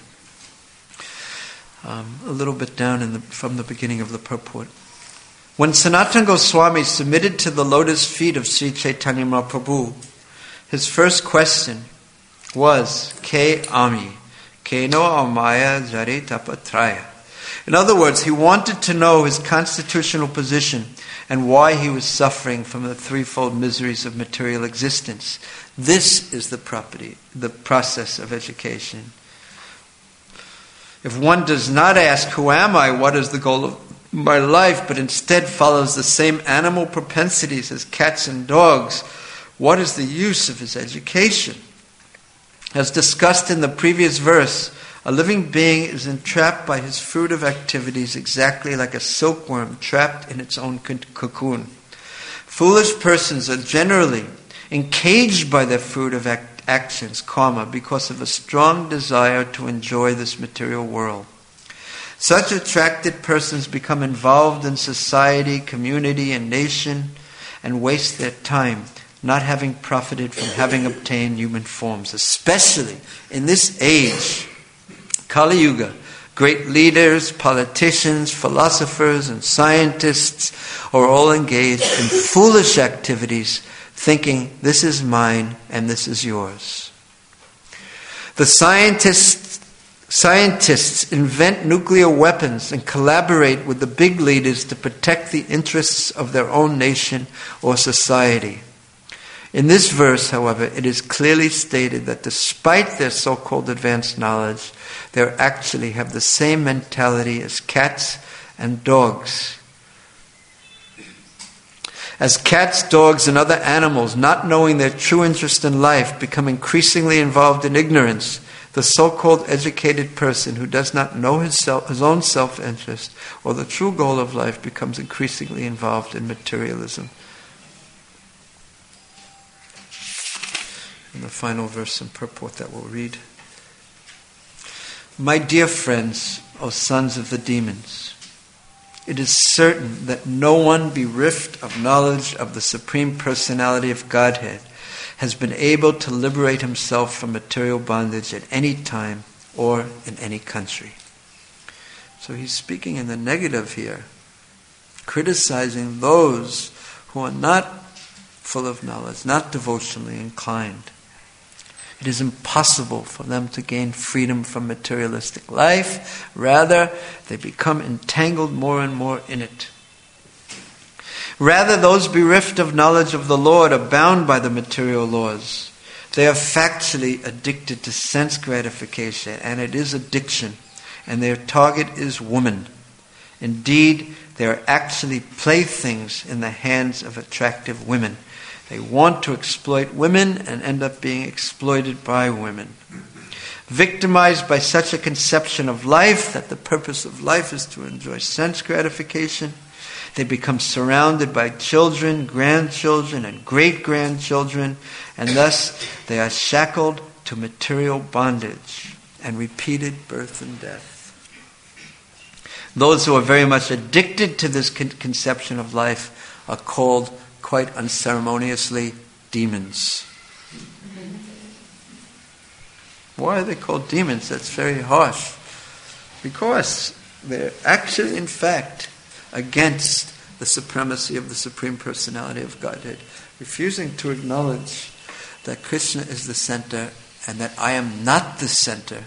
A little bit down from the beginning of the purport. When Sanatana Goswami submitted to the lotus feet of Sri Chaitanya Mahaprabhu, his first question was, Ke Ami, Keno Amaya Jari Tapatraya. In other words, he wanted to know his constitutional position and why he was suffering from the threefold miseries of material existence. This is the process of education. If one does not ask, who am I, what is the goal of my life, but instead follows the same animal propensities as cats and dogs, what is the use of his education? As discussed in the previous verse, a living being is entrapped by his fruitive activities exactly like a silkworm trapped in its own cocoon. Foolish persons are generally encaged by their fruitive actions, karma, because of a strong desire to enjoy this material world. Such attracted persons become involved in society, community, and nation, and waste their time not having profited from having obtained human forms, especially in this age, Kali Yuga, Great leaders, politicians, philosophers, and scientists are all engaged in foolish activities, thinking this is mine and this is yours. The scientists invent nuclear weapons and collaborate with the big leaders to protect the interests of their own nation or society. In this verse, however, it is clearly stated that despite their so-called advanced knowledge, they actually have the same mentality as cats and dogs. As cats, dogs, and other animals, not knowing their true interest in life, become increasingly involved in ignorance, the so-called educated person who does not know his own self-interest or the true goal of life becomes increasingly involved in materialism. And the final verse and purport that we'll read. My dear friends, O sons of the demons, it is certain that no one bereft of knowledge of the Supreme Personality of Godhead has been able to liberate himself from material bondage at any time or in any country. So he's speaking in the negative here, criticizing those who are not full of knowledge, not devotionally inclined. It is impossible for them to gain freedom from materialistic life. Rather, they become entangled more and more in it. Rather, those bereft of knowledge of the Lord are bound by the material laws. They are factually addicted to sense gratification, and it is addiction, and their target is woman. Indeed, they are actually playthings in the hands of attractive women. They want to exploit women and end up being exploited by women. Victimized by such a conception of life that the purpose of life is to enjoy sense gratification, they become surrounded by children, grandchildren, and great-grandchildren, and thus they are shackled to material bondage and repeated birth and death. Those who are very much addicted to this conception of life are called quite unceremoniously demons. Why are they called demons? That's very harsh. Because they're actually, in fact, against the supremacy of the Supreme Personality of Godhead, refusing to acknowledge that Krishna is the center and that I am not the center.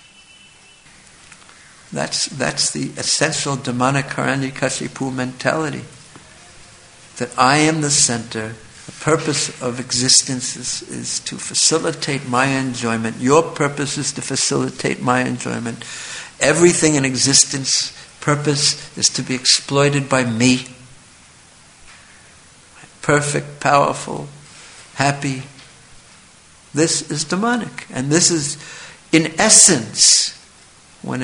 That's the essential demonic Hiranyakashipu mentality. That I am the center. The purpose of existence is to facilitate my enjoyment. Your purpose is to facilitate my enjoyment. Everything in existence, purpose is to be exploited by me. Perfect, powerful, happy. This is demonic. And this is, in essence, when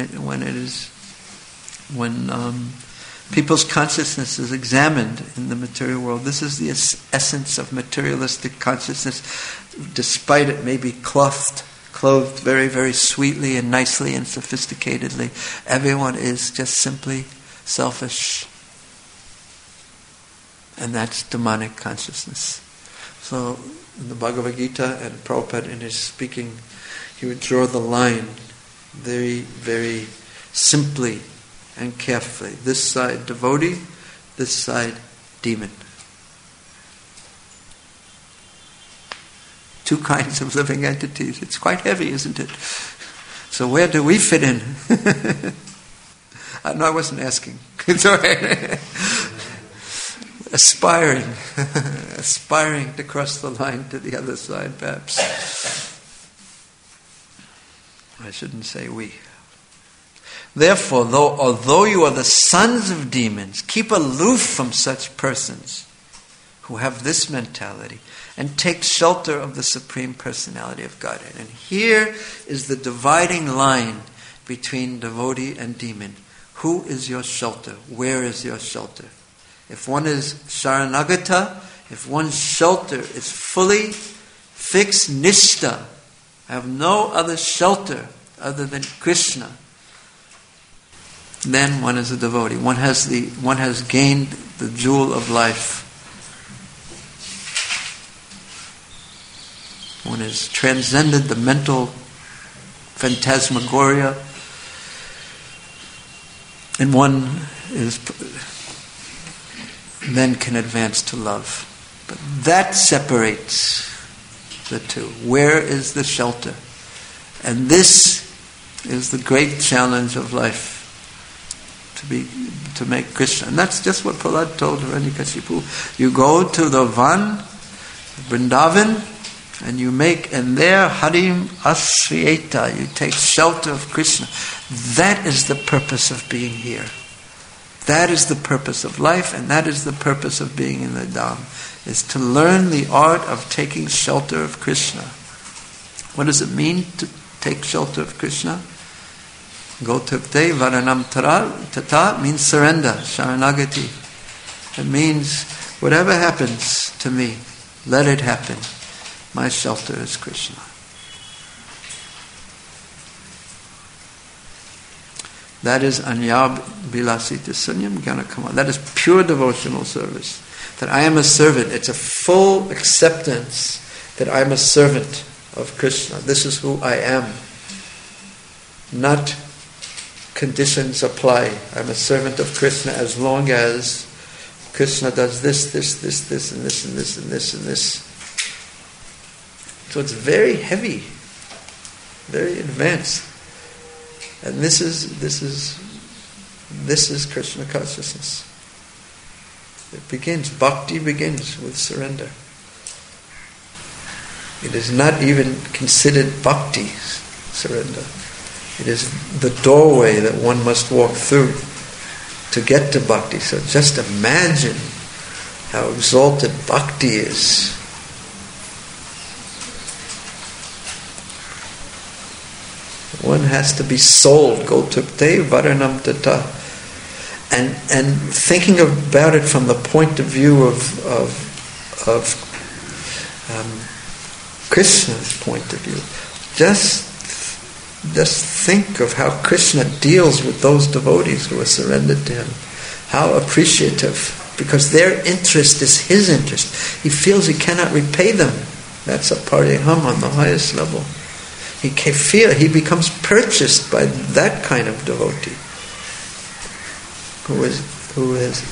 people's consciousness is examined in the material world, this is the essence of materialistic consciousness, despite it may be clothed very, very sweetly and nicely and sophisticatedly. Everyone is just simply selfish. And that's demonic consciousness. So, in the Bhagavad Gita, and Prabhupada in his speaking, he would draw the line very, very simply and carefully. This side devotee, this side demon. Two kinds of living entities. It's quite heavy, isn't it? So where do we fit in? No, I wasn't asking. It's all right. Aspiring to cross the line to the other side, perhaps. I shouldn't say we. Therefore, although you are the sons of demons, keep aloof from such persons who have this mentality and take shelter of the Supreme Personality of Godhead. And here is the dividing line between devotee and demon. Who is your shelter? Where is your shelter? If one is Sharanagata, if one's shelter is fully fixed nishta, I have no other shelter other than Krishna, then one is a devotee. One has gained the jewel of life. One has transcended the mental phantasmagoria and one then can advance to love. But that separates the two. Where is the shelter? And this is the great challenge of life, to make Krishna. And that's just what Prahlad told Hiranyakashipu. You go to the Van, Vrindavan, and there Harim Ashriyeta, you take shelter of Krishna. That is the purpose of being here. That is the purpose of life, and that is the purpose of being in the Dham, is to learn the art of taking shelter of Krishna. What does it mean to take shelter of Krishna? Gotupte Varanam Tata means surrender, Sharanagati. It means whatever happens to me, let it happen. My shelter is Krishna. That is Anyab Bilasita Sunyam Gyanakama. That is pure devotional service. That I am a servant. It's a full acceptance that I am a servant of Krishna. This is who I am. Not conditions apply. I'm a servant of Krishna as long as Krishna does this, and this, and this. So it's very heavy, very advanced. And this is Krishna consciousness. Bhakti begins with surrender. It is not even considered bhakti, surrender. It is the doorway that one must walk through to get to bhakti. So just imagine how exalted bhakti is. One has to be sold. Gotupte Varanam Tata. And thinking about it from the point of view of Krishna's point of view, just think of how Krishna deals with those devotees who are surrendered to him. How appreciative, because their interest is his interest. He feels he cannot repay them. That's a pariham on the highest level. He becomes purchased by that kind of devotee who has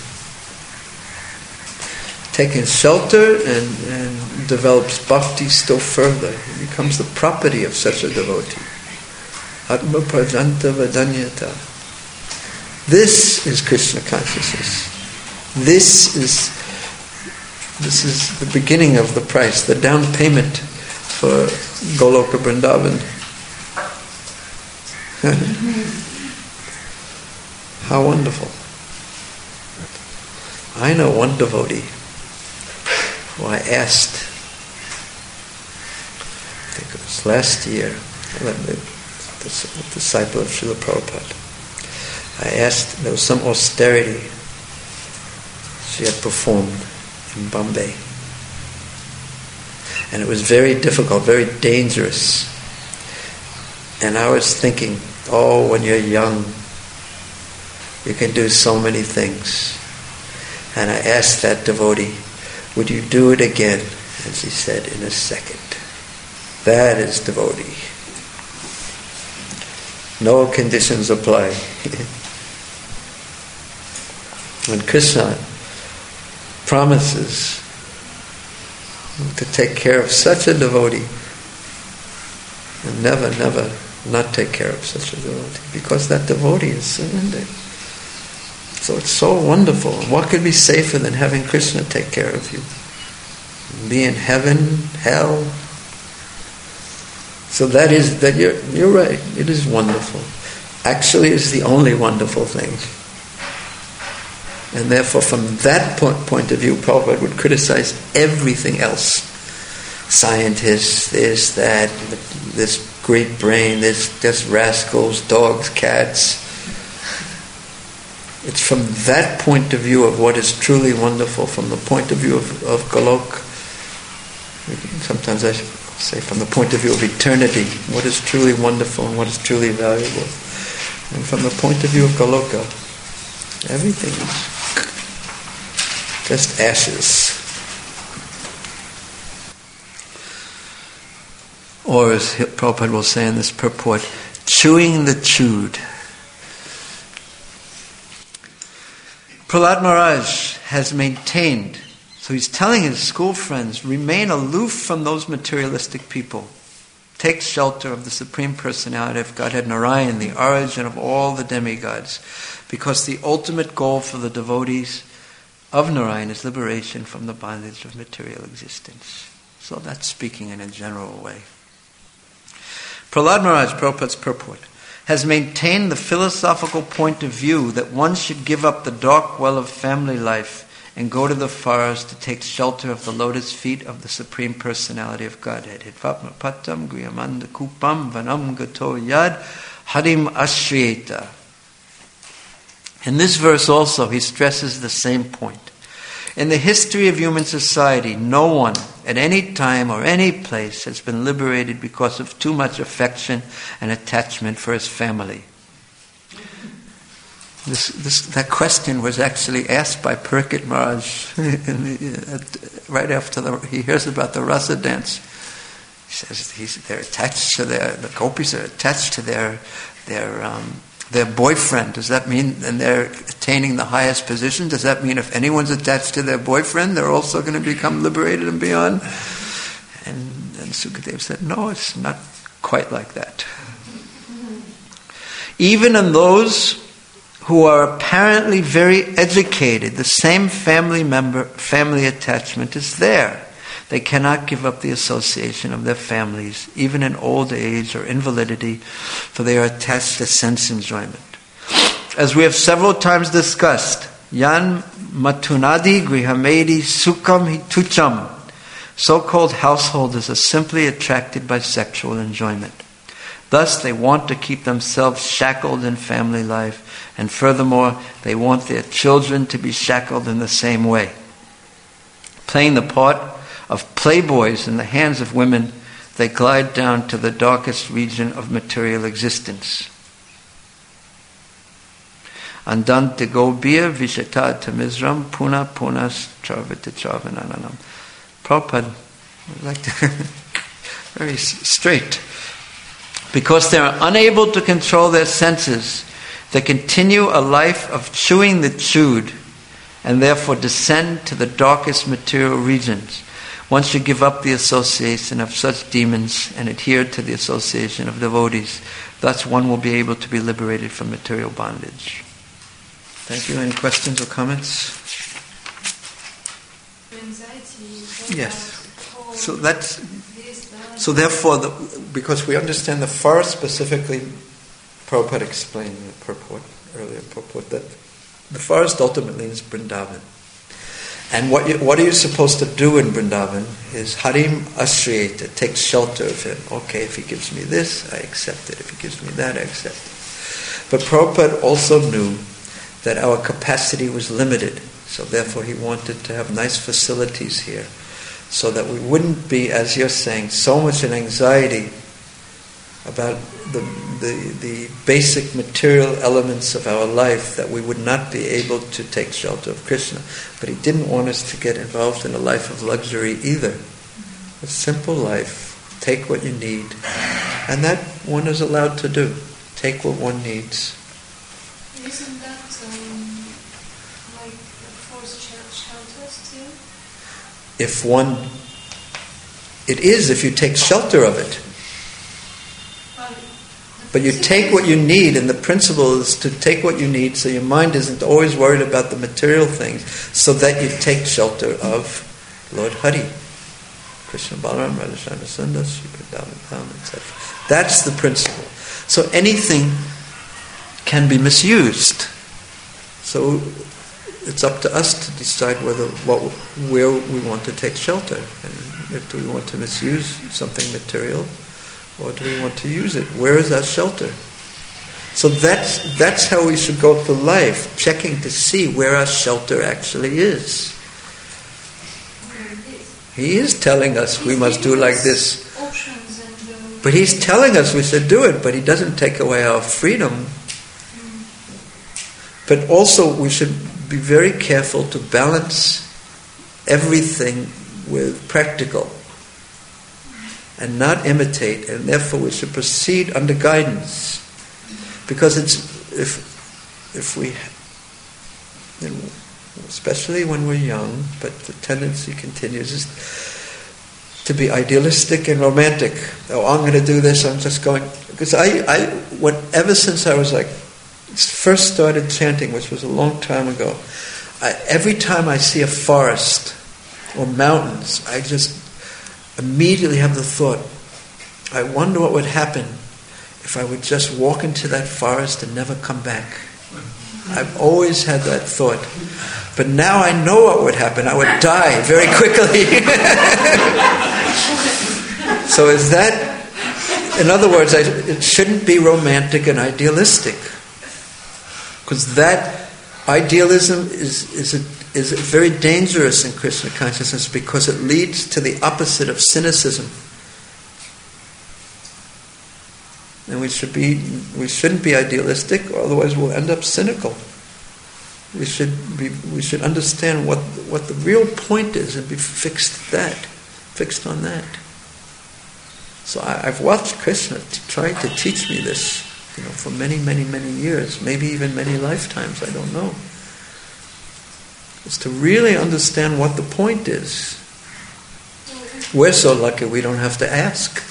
taken shelter and develops bhakti still further. He becomes the property of such a devotee. Atma Prajanta Vadanyata. This is Krishna consciousness. This is the beginning of the price, the down payment for Goloka Vrindavan. How wonderful. I know one devotee who I asked, I think it was last year, the disciple of Srila Prabhupada. I asked, there was some austerity she had performed in Bombay. And it was very difficult, very dangerous. And I was thinking, when you're young, you can do so many things. And I asked that devotee, would you do it again? And she said, in a second. That is devotee. No conditions apply. When Krishna promises to take care of such a devotee, and never not take care of such a devotee, because that devotee is surrendered. So it's so wonderful. What could be safer than having Krishna take care of you? Be in heaven, hell. So that you're right. It is wonderful. Actually, it's the only wonderful thing. And therefore, from that point of view, Prabhupada would criticize everything else. Scientists, this, that, this great brain, this rascals, dogs, cats. It's from that point of view of what is truly wonderful, from the point of view of Golok. Sometimes I say from the point of view of eternity, what is truly wonderful and what is truly valuable. And from the point of view of Goloka, everything is just ashes. Or as Prabhupada will say in this purport, chewing the chewed. Prahlad Maharaj has maintained, so he's telling his school friends, remain aloof from those materialistic people. Take shelter of the Supreme Personality of Godhead Narayan, the origin of all the demigods, because the ultimate goal for the devotees of Narayan is liberation from the bondage of material existence. So that's speaking in a general way. Prahlad Maharaj, Prabhupada's purport, has maintained the philosophical point of view that one should give up the dark well of family life and go to the forest to take shelter of the lotus feet of the Supreme Personality of Godhead. Hitvatmapatam griyamanda kupam vanam gato yad harim ashriyeta. In this verse also he stresses the same point. In the history of human society, no one at any time or any place has been liberated because of too much affection and attachment for his family. That question was actually asked by Parikshit Maharaj right after he hears about the rasa dance. He says they're attached to the gopis are attached to their boyfriend. Does that mean, and they're attaining the highest position, does that mean if anyone's attached to their boyfriend, they're also going to become liberated and beyond? And Sukadev said, no, it's not quite like that. Even in those who are apparently very educated, the same family attachment is there. They cannot give up the association of their families, even in old age or invalidity, for they are attached to sense enjoyment. As we have several times discussed, yan matunadi grihamedi sukham hitucham. So-called householders are simply attracted by sexual enjoyment. Thus, they want to keep themselves shackled in family life, and furthermore, they want their children to be shackled in the same way. Playing the part of playboys in the hands of women, they glide down to the darkest region of material existence. Andante gobir vishata tamizram puna punas charvita charvananam. Prabhupada would like to very straight. Because they are unable to control their senses, they continue a life of chewing the chewed and therefore descend to the darkest material regions. One should give up the association of such demons and adhere to the association of devotees. Thus one will be able to be liberated from material bondage. Thank you. Any questions or comments? Yes. So therefore, because we understand the forest specifically, Prabhupada explained in the earlier purport, that the forest ultimately is Vrindavan. And what are you supposed to do in Vrindavan is Harim Ashriyeta, take shelter of him. Okay, if he gives me this, I accept it. If he gives me that, I accept it. But Prabhupada also knew that our capacity was limited. So therefore he wanted to have nice facilities here, so that we wouldn't be, as you're saying, so much in anxiety about the basic material elements of our life that we would not be able to take shelter of Krishna. But he didn't want us to get involved in a life of luxury either. A simple life, take what you need. And that one is allowed to do. Take what one needs. Isn't that like forced shelters too? It is if you take shelter of it. But you take what you need, and the principle is to take what you need so your mind isn't always worried about the material things, so that you take shelter of Lord Hari, Krishna Balaram, Radharshana Sundar, Sri Vrindavan, etc. That's the principle. So anything can be misused. So it's up to us to decide where we want to take shelter. And do we want to misuse something material, or do we want to use it? Where is our shelter? So that's how we should go through life, checking to see where our shelter actually is. He is telling us we must do like this. But he's telling us we should do it, but he doesn't take away our freedom. But also we should be very careful to balance everything with practical and not imitate, and therefore we should proceed under guidance. Because if especially when we're young, but the tendency continues, is to be idealistic and romantic. Oh, I'm going to do this, I'm just going... Because ever since I was first started chanting, which was a long time ago, every time I see a forest or mountains, I just immediately have the thought, I wonder what would happen if I would just walk into that forest and never come back. I've always had that thought. But now I know what would happen. I would die very quickly. So is that, in other words, it shouldn't be romantic and idealistic. Because that idealism is very dangerous in Krishna consciousness, because it leads to the opposite of cynicism. And we shouldn't be idealistic, otherwise we'll end up cynical. We should understand what the real point is and be fixed on that. So I've watched Krishna try to teach me this, for many, many, many years, maybe even many lifetimes, I don't know. It's to really understand what the point is. We're so lucky we don't have to ask.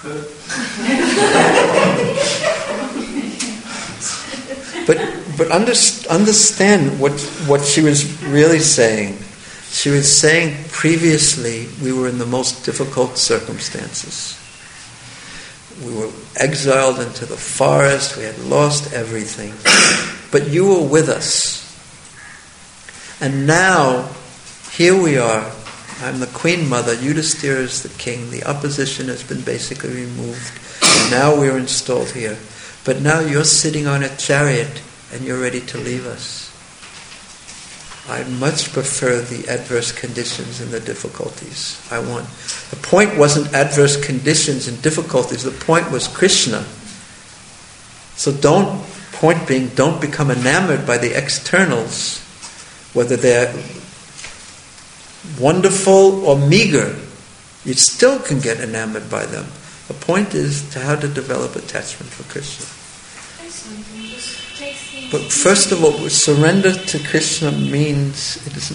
But understand what she was really saying. She was saying previously we were in the most difficult circumstances. We were exiled into the forest, we had lost everything. But you were with us. And now, here we are. I'm the Queen Mother, Yudhisthira is the king, the opposition has been basically removed, and now we're installed here. But now you're sitting on a chariot and you're ready to leave us. I much prefer the adverse conditions and the difficulties. The point wasn't adverse conditions and difficulties, the point was Krishna. So don't become enamored by the externals, whether they're wonderful or meager. You still can get enamored by them. The point is how to develop attachment for Krishna. But first of all, surrender to Krishna means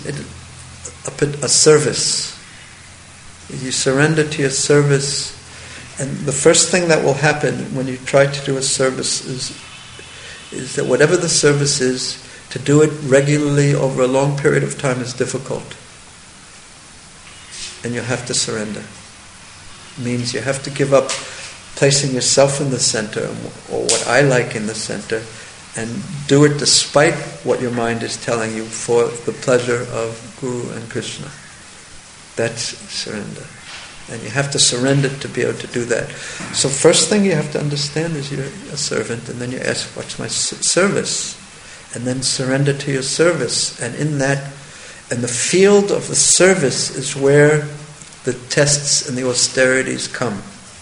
a service. You surrender to your service, and the first thing that will happen when you try to do a service is that whatever the service is, to do it regularly over a long period of time is difficult. And you have to surrender. It means you have to give up placing yourself in the center, or what I like in the center, and do it despite what your mind is telling you for the pleasure of Guru and Krishna. That's surrender. And you have to surrender to be able to do that. So first thing you have to understand is you're a servant, and then you ask, what's my service? And then surrender to your service. And in that, and the field of the service is where the tests and the austerities come.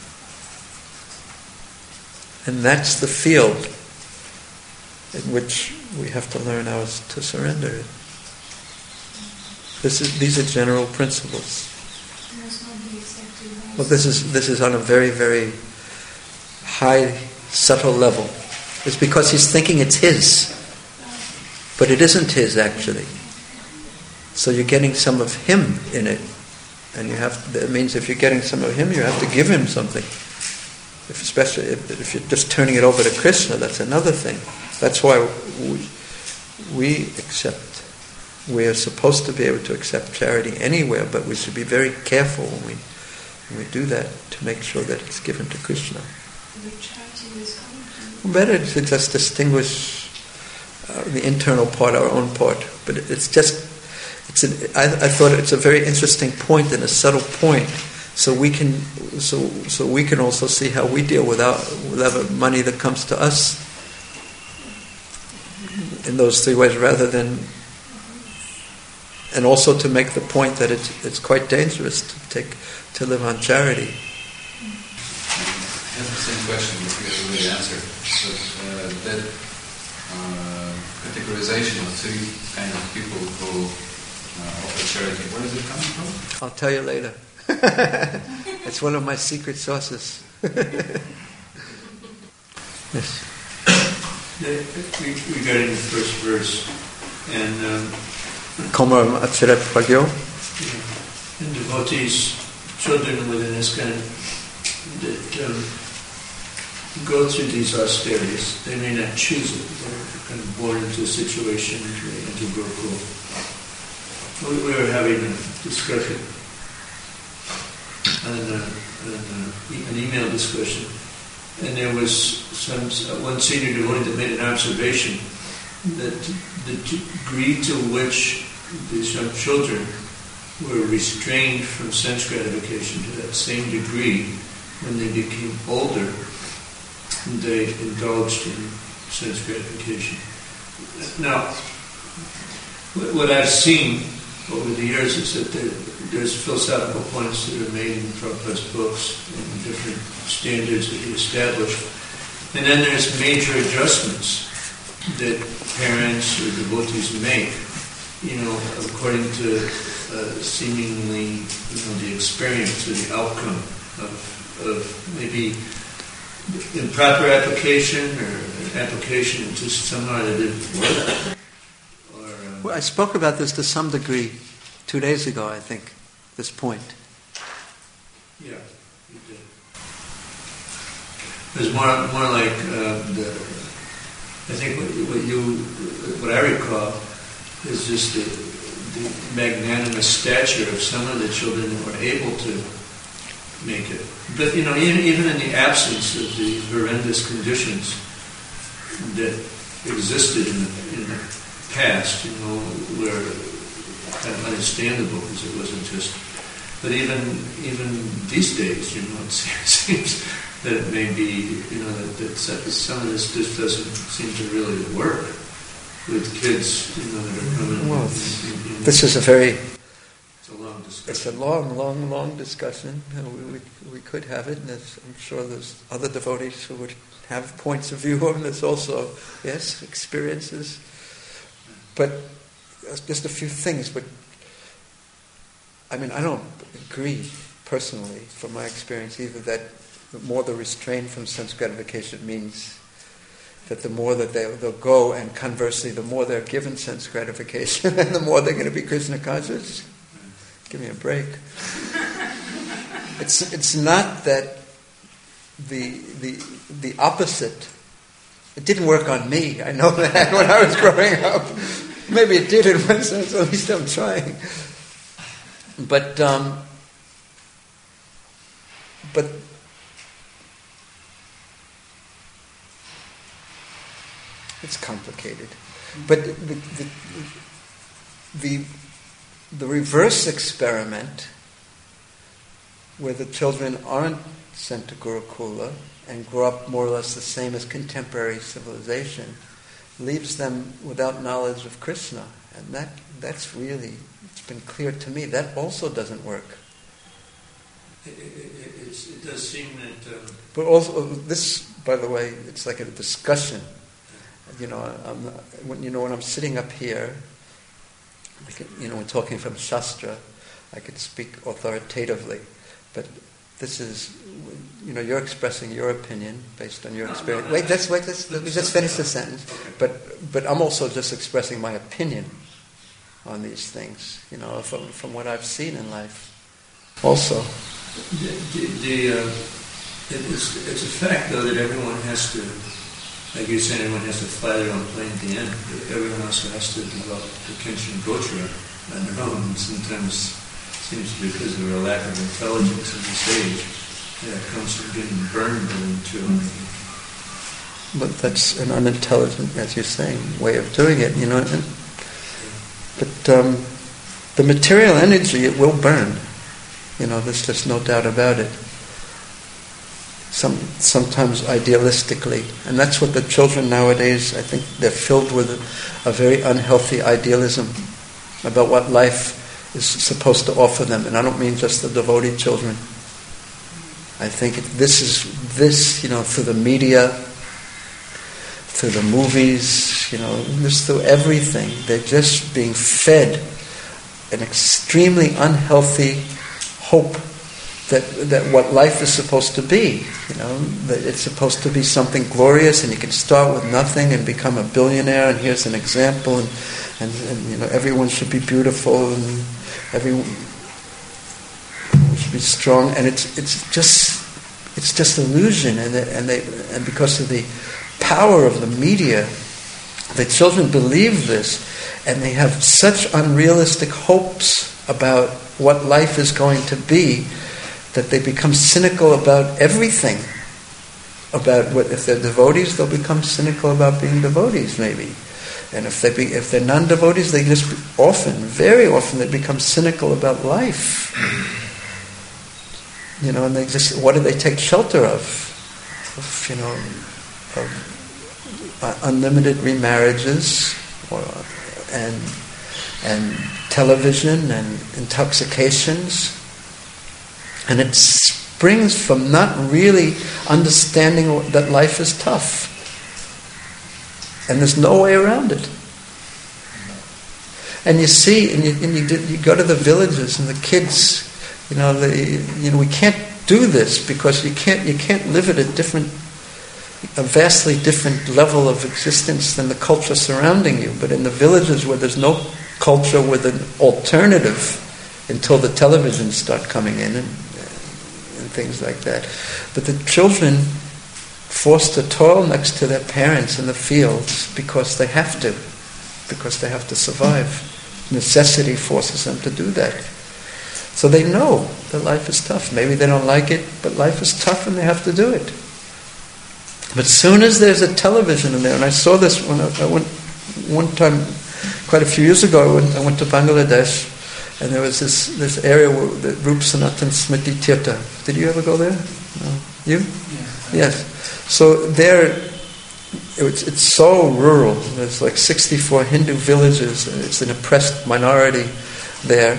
And that's the field in which we have to learn how to surrender. These are general principles. Well, this is on a very, very high, subtle level. It's because he's thinking it's his, but it isn't his actually. So you're getting some of him in it, and that means if you're getting some of him, you have to give him something. Especially if you're just turning it over to Krishna, that's another thing. That's why we are supposed to be able to accept charity anywhere, but we should be very careful when we do that to make sure that it's given to Krishna. Better to just distinguish the internal part, our own part. But I thought it's a very interesting point and a subtle point. So we can also see how we deal with whatever money that comes to us in those three ways, rather than, and also to make the point that it's quite dangerous to live on charity. I have the same question that you have already answered. But that categorization of three kind of people who offer charity, where is it coming from? I'll tell you later. It's one of my secret sauces. Yes. Regarding the first verse, And Como Acharat Pagyo. And devotees, children within ISKCON that go through these austerities, they may not choose it. They're kind of born into a situation, into Gurukul. We were having a discussion, an email discussion, and there was one senior devotee that made an observation that the degree to which these young children were restrained from sense gratification to that same degree when they became older, they indulged in sense gratification. Now, what I've seen over the years is that there's philosophical points that are made in Prabhupada's books and different standards that he established. And then there's major adjustments that parents or devotees make, according to seemingly, the experience or the outcome of maybe improper application or application into somehow that didn't work. Well, I spoke about this to some degree 2 days ago, I think, this point. Yeah, you did. It was more like I think what I recall is just the magnanimous stature of some of the children who were able to make it. But, even in the absence of the horrendous conditions that existed in the past, were kind of understandable because it wasn't just. But even these days, it seems that it may be, that some of this just doesn't seem to really work with kids, that are coming. Well, this is a very. It's a long discussion. It's a long discussion. We could have it, and I'm sure there's other devotees who would have points of view on this also. Yes, experiences. But just a few things. But I don't agree personally, from my experience, either that the more the restraint from sense gratification means that the more that they'll go, and conversely, the more they're given sense gratification, and the more they're going to be Krishna conscious. Give me a break. It's not that the opposite. It didn't work on me. I know that when I was growing up. Maybe it did in one sense. At least I'm trying. But it's complicated. But the reverse experiment, where the children aren't sent to Gurukula and grow up more or less the same as contemporary civilization, leaves them without knowledge of Krishna. And that's really, it's been clear to me, that also doesn't work. It does seem that... But also, this, by the way, it's like a discussion. When I'm sitting up here, we're talking from Shastra, I could speak authoritatively, but this is, you're expressing your opinion based on your experience. Wait, let me just finish the sentence. But I'm also just expressing my opinion on these things, from what I've seen in life. Also, it's a fact, though, that everyone has to, like you're saying, everyone has to fly their own plane at the end. But everyone also has to develop the Kenshin Gochara on their own. And sometimes it seems to be because of a lack of intelligence in this age that comes from getting burned into. But that's an unintelligent, as you're saying, way of doing it, But the material energy, it will burn. There's just no doubt about it. Sometimes idealistically. And that's what the children nowadays, I think they're filled with a very unhealthy idealism about what life is supposed to offer them. And I don't mean just the devotee children. I think this, through the media, through the movies, just through everything. They're just being fed an extremely unhealthy hope that what life is supposed to be. That it's supposed to be something glorious, and you can start with nothing and become a billionaire. And here's an example, and everyone should be beautiful, and everyone should be strong. And it's just illusion, and because of the power of the media, the children believe this, and they have such unrealistic hopes about what life is going to be that they become cynical about everything. If they're devotees, they'll become cynical about being devotees, maybe. And if they're non-devotees, they just very often, they become cynical about life. And they just, what do they take shelter of unlimited remarriages, and television and intoxications. And it springs from not really understanding that life is tough. And there's no way around it. And you see, and you go to the villages, and the kids, we can't do this because you can't live at a vastly different level of existence than the culture surrounding you. But in the villages where there's no culture with an alternative until the televisions start coming in and things like that. But the children forced to toil next to their parents in the fields because they have to survive. Necessity forces them to do that. So they know that life is tough. Maybe they don't like it, but life is tough and they have to do it. But soon as there's a television in there, and I saw this when I went one time, quite a few years ago, I went to Bangladesh, and there was this area where the Rup Sanatan Smriti Tirtha. Did you ever go there? No. You? Yeah. Yes. So there, it's so rural. There's like 64 Hindu villages. It's an oppressed minority there,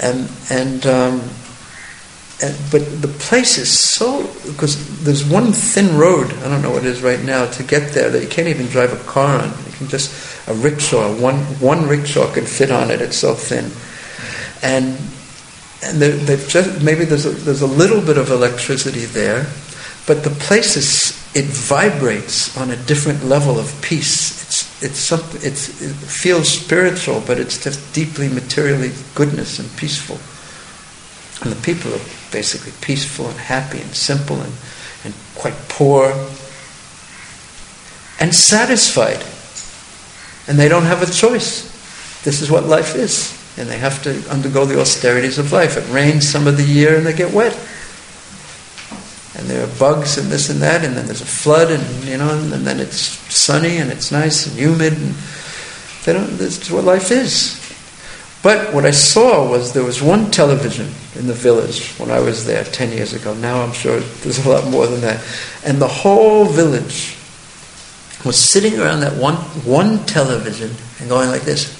but the place is so, because there's one thin road, I don't know what it is right now, to get there that you can't even drive a car on. You can just, a rickshaw, one rickshaw can fit on it, it's so thin. And they've just, maybe there's a little bit of electricity there, but the place it vibrates on a different level of peace. It feels spiritual, but it's just deeply materially goodness and peaceful. And the people are basically peaceful and happy and simple and quite poor and satisfied. And they don't have a choice. This is what life is. And they have to undergo the austerities of life. It rains some of the year and they get wet. And there are bugs and this and that, and then there's a flood, and then it's sunny and it's nice and humid, and this is what life is. But what I saw was there was one television in the village when I was there 10 years ago. Now I'm sure there's a lot more than that. And the whole village was sitting around that one television and going like this.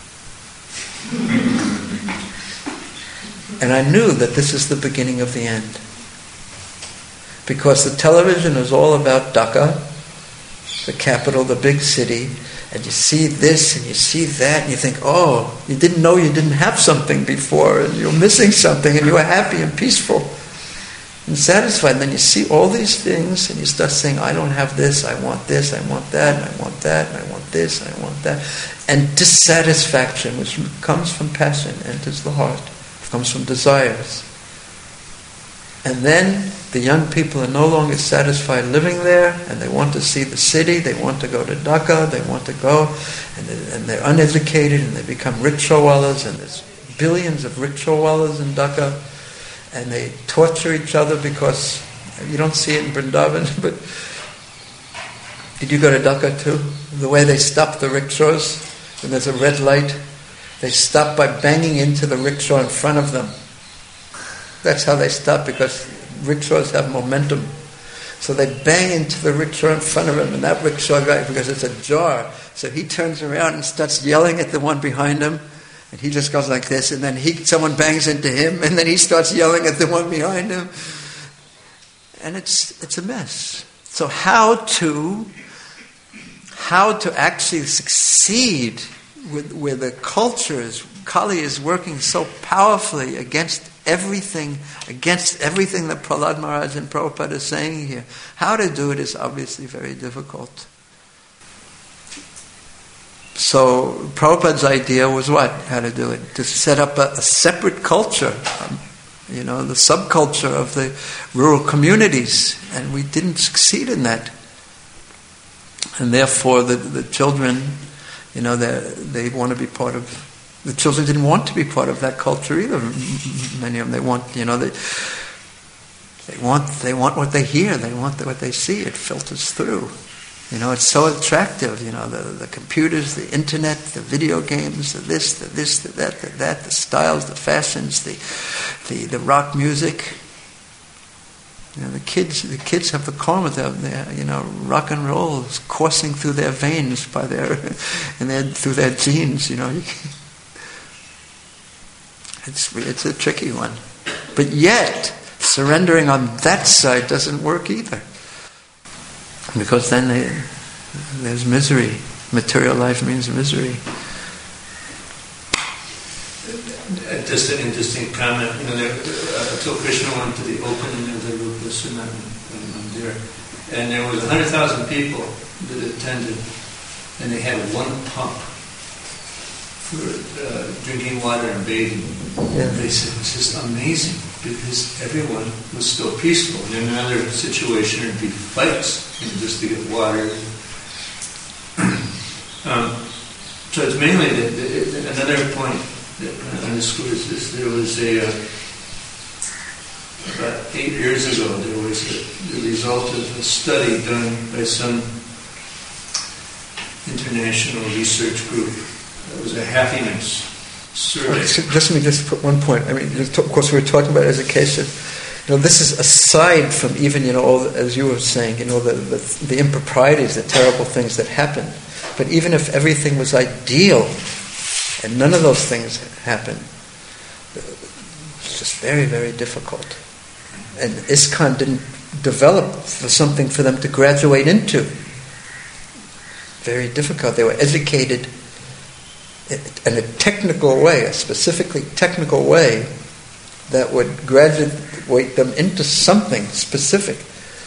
And I knew that this is the beginning of the end. Because the television is all about Dhaka, the capital, the big city, and you see this and you see that, and you think, oh, you didn't know you didn't have something before, and you're missing something, and you are happy and peaceful and satisfied. And then you see all these things, and you start saying, I don't have this, I want this, I want that, and I want that, and I want this, and I want that. And dissatisfaction, which comes from passion, enters the heart, comes from desires. And then the young people are no longer satisfied living there, and they want to see the city, they want to go to Dhaka, they want to go, and they're uneducated, and they become rickshawalas, and there's billions of rickshawalas in Dhaka, and they torture each other because, you don't see it in Vrindavan, but did you go to Dhaka too? The way they stop the rickshaws, when there's a red light, they stop by banging into the rickshaw in front of them. That's how they stop, because rickshaws have momentum. So they bang into the rickshaw in front of him, and that rickshaw guy, because it's ajar, so he turns around and starts yelling at the one behind him, and he just goes like this, and then someone bangs into him, and then he starts yelling at the one behind him. And it's a mess. So how to actually succeed where the culture Kali is working so powerfully against everything, against everything that Prahlad Maharaj and Prabhupada is saying here. How to do it is obviously very difficult. So Prabhupada's idea was what? How to do it? To set up a separate culture, the subculture of the rural communities. And we didn't succeed in that. And therefore the children, they want to be part of... The children didn't want to be part of that culture either. Many of them, they want what they hear, they want what they see. It filters through. It's so attractive. The computers, the internet, the video games, the this, the that, the styles, the fashions, the rock music. The kids have the karma. Rock and roll is coursing through their veins through their genes. It's a tricky one. But yet, surrendering on that side doesn't work either. Because then there's misery. Material life means misery. Just an interesting comment. Until Krishna went to the opening of the Rupa Mandir, and there was 100,000 people that attended, and they had one pump for drinking water and bathing. Yeah. They said it was just amazing because everyone was still peaceful. And in another situation, there'd be fights just to get water. So it's mainly another point that underscores this. There was about 8 years ago, there was the result of a study done by some international research group. It was a happiness survey. Let me just put one point. Of course, we were talking about education. This is aside from even, all, as you were saying, the improprieties, the terrible things that happen. But even if everything was ideal, and none of those things happened, it's just very, very difficult. And ISKCON didn't develop for something for them to graduate into. Very difficult. They were educated in a technical way, a specifically technical way that would graduate them into something specific.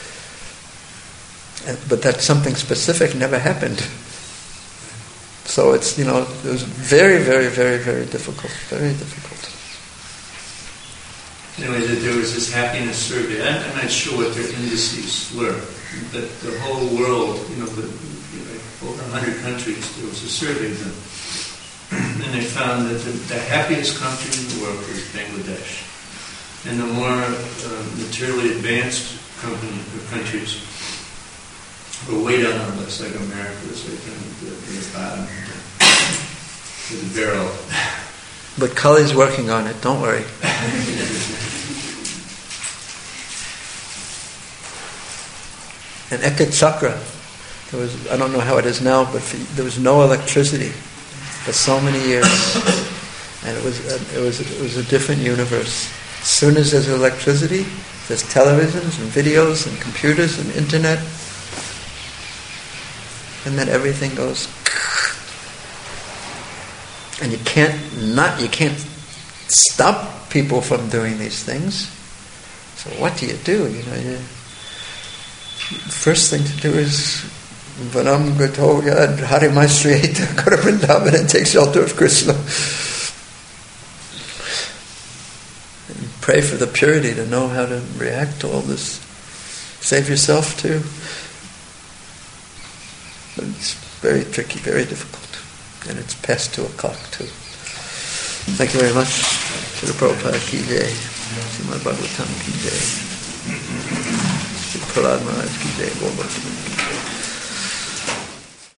But that something specific never happened. So it was very, very, very, very difficult. Very difficult. Anyway, there was this happiness survey. I'm not sure what their indices were, but the whole world, over 100 countries, there was a survey done. And they found that the happiest country in the world was Bangladesh. And the more materially advanced countries were way down on the list, like America was like the bottom of the barrel. But Kali's working on it, don't worry. And Eka Chakra, I don't know how it is now, but there was no electricity for so many years, and it was a different universe. As soon as there's electricity, there's televisions and videos and computers and internet, and then everything goes. And you can't stop people from doing these things. So what do? First thing to do is Vanam Gato Yad Hare Mastriyeta, go to Vrindavan and take shelter of Krishna. And pray for the purity to know how to react to all this. Save yourself too. But it's very tricky, very difficult. And it's past 2:00 too. Thank you very much. Srila Prabhupada ki jai. Srimad Bhagavatam ki jai. Sri Prahlad Maharaj ki jai.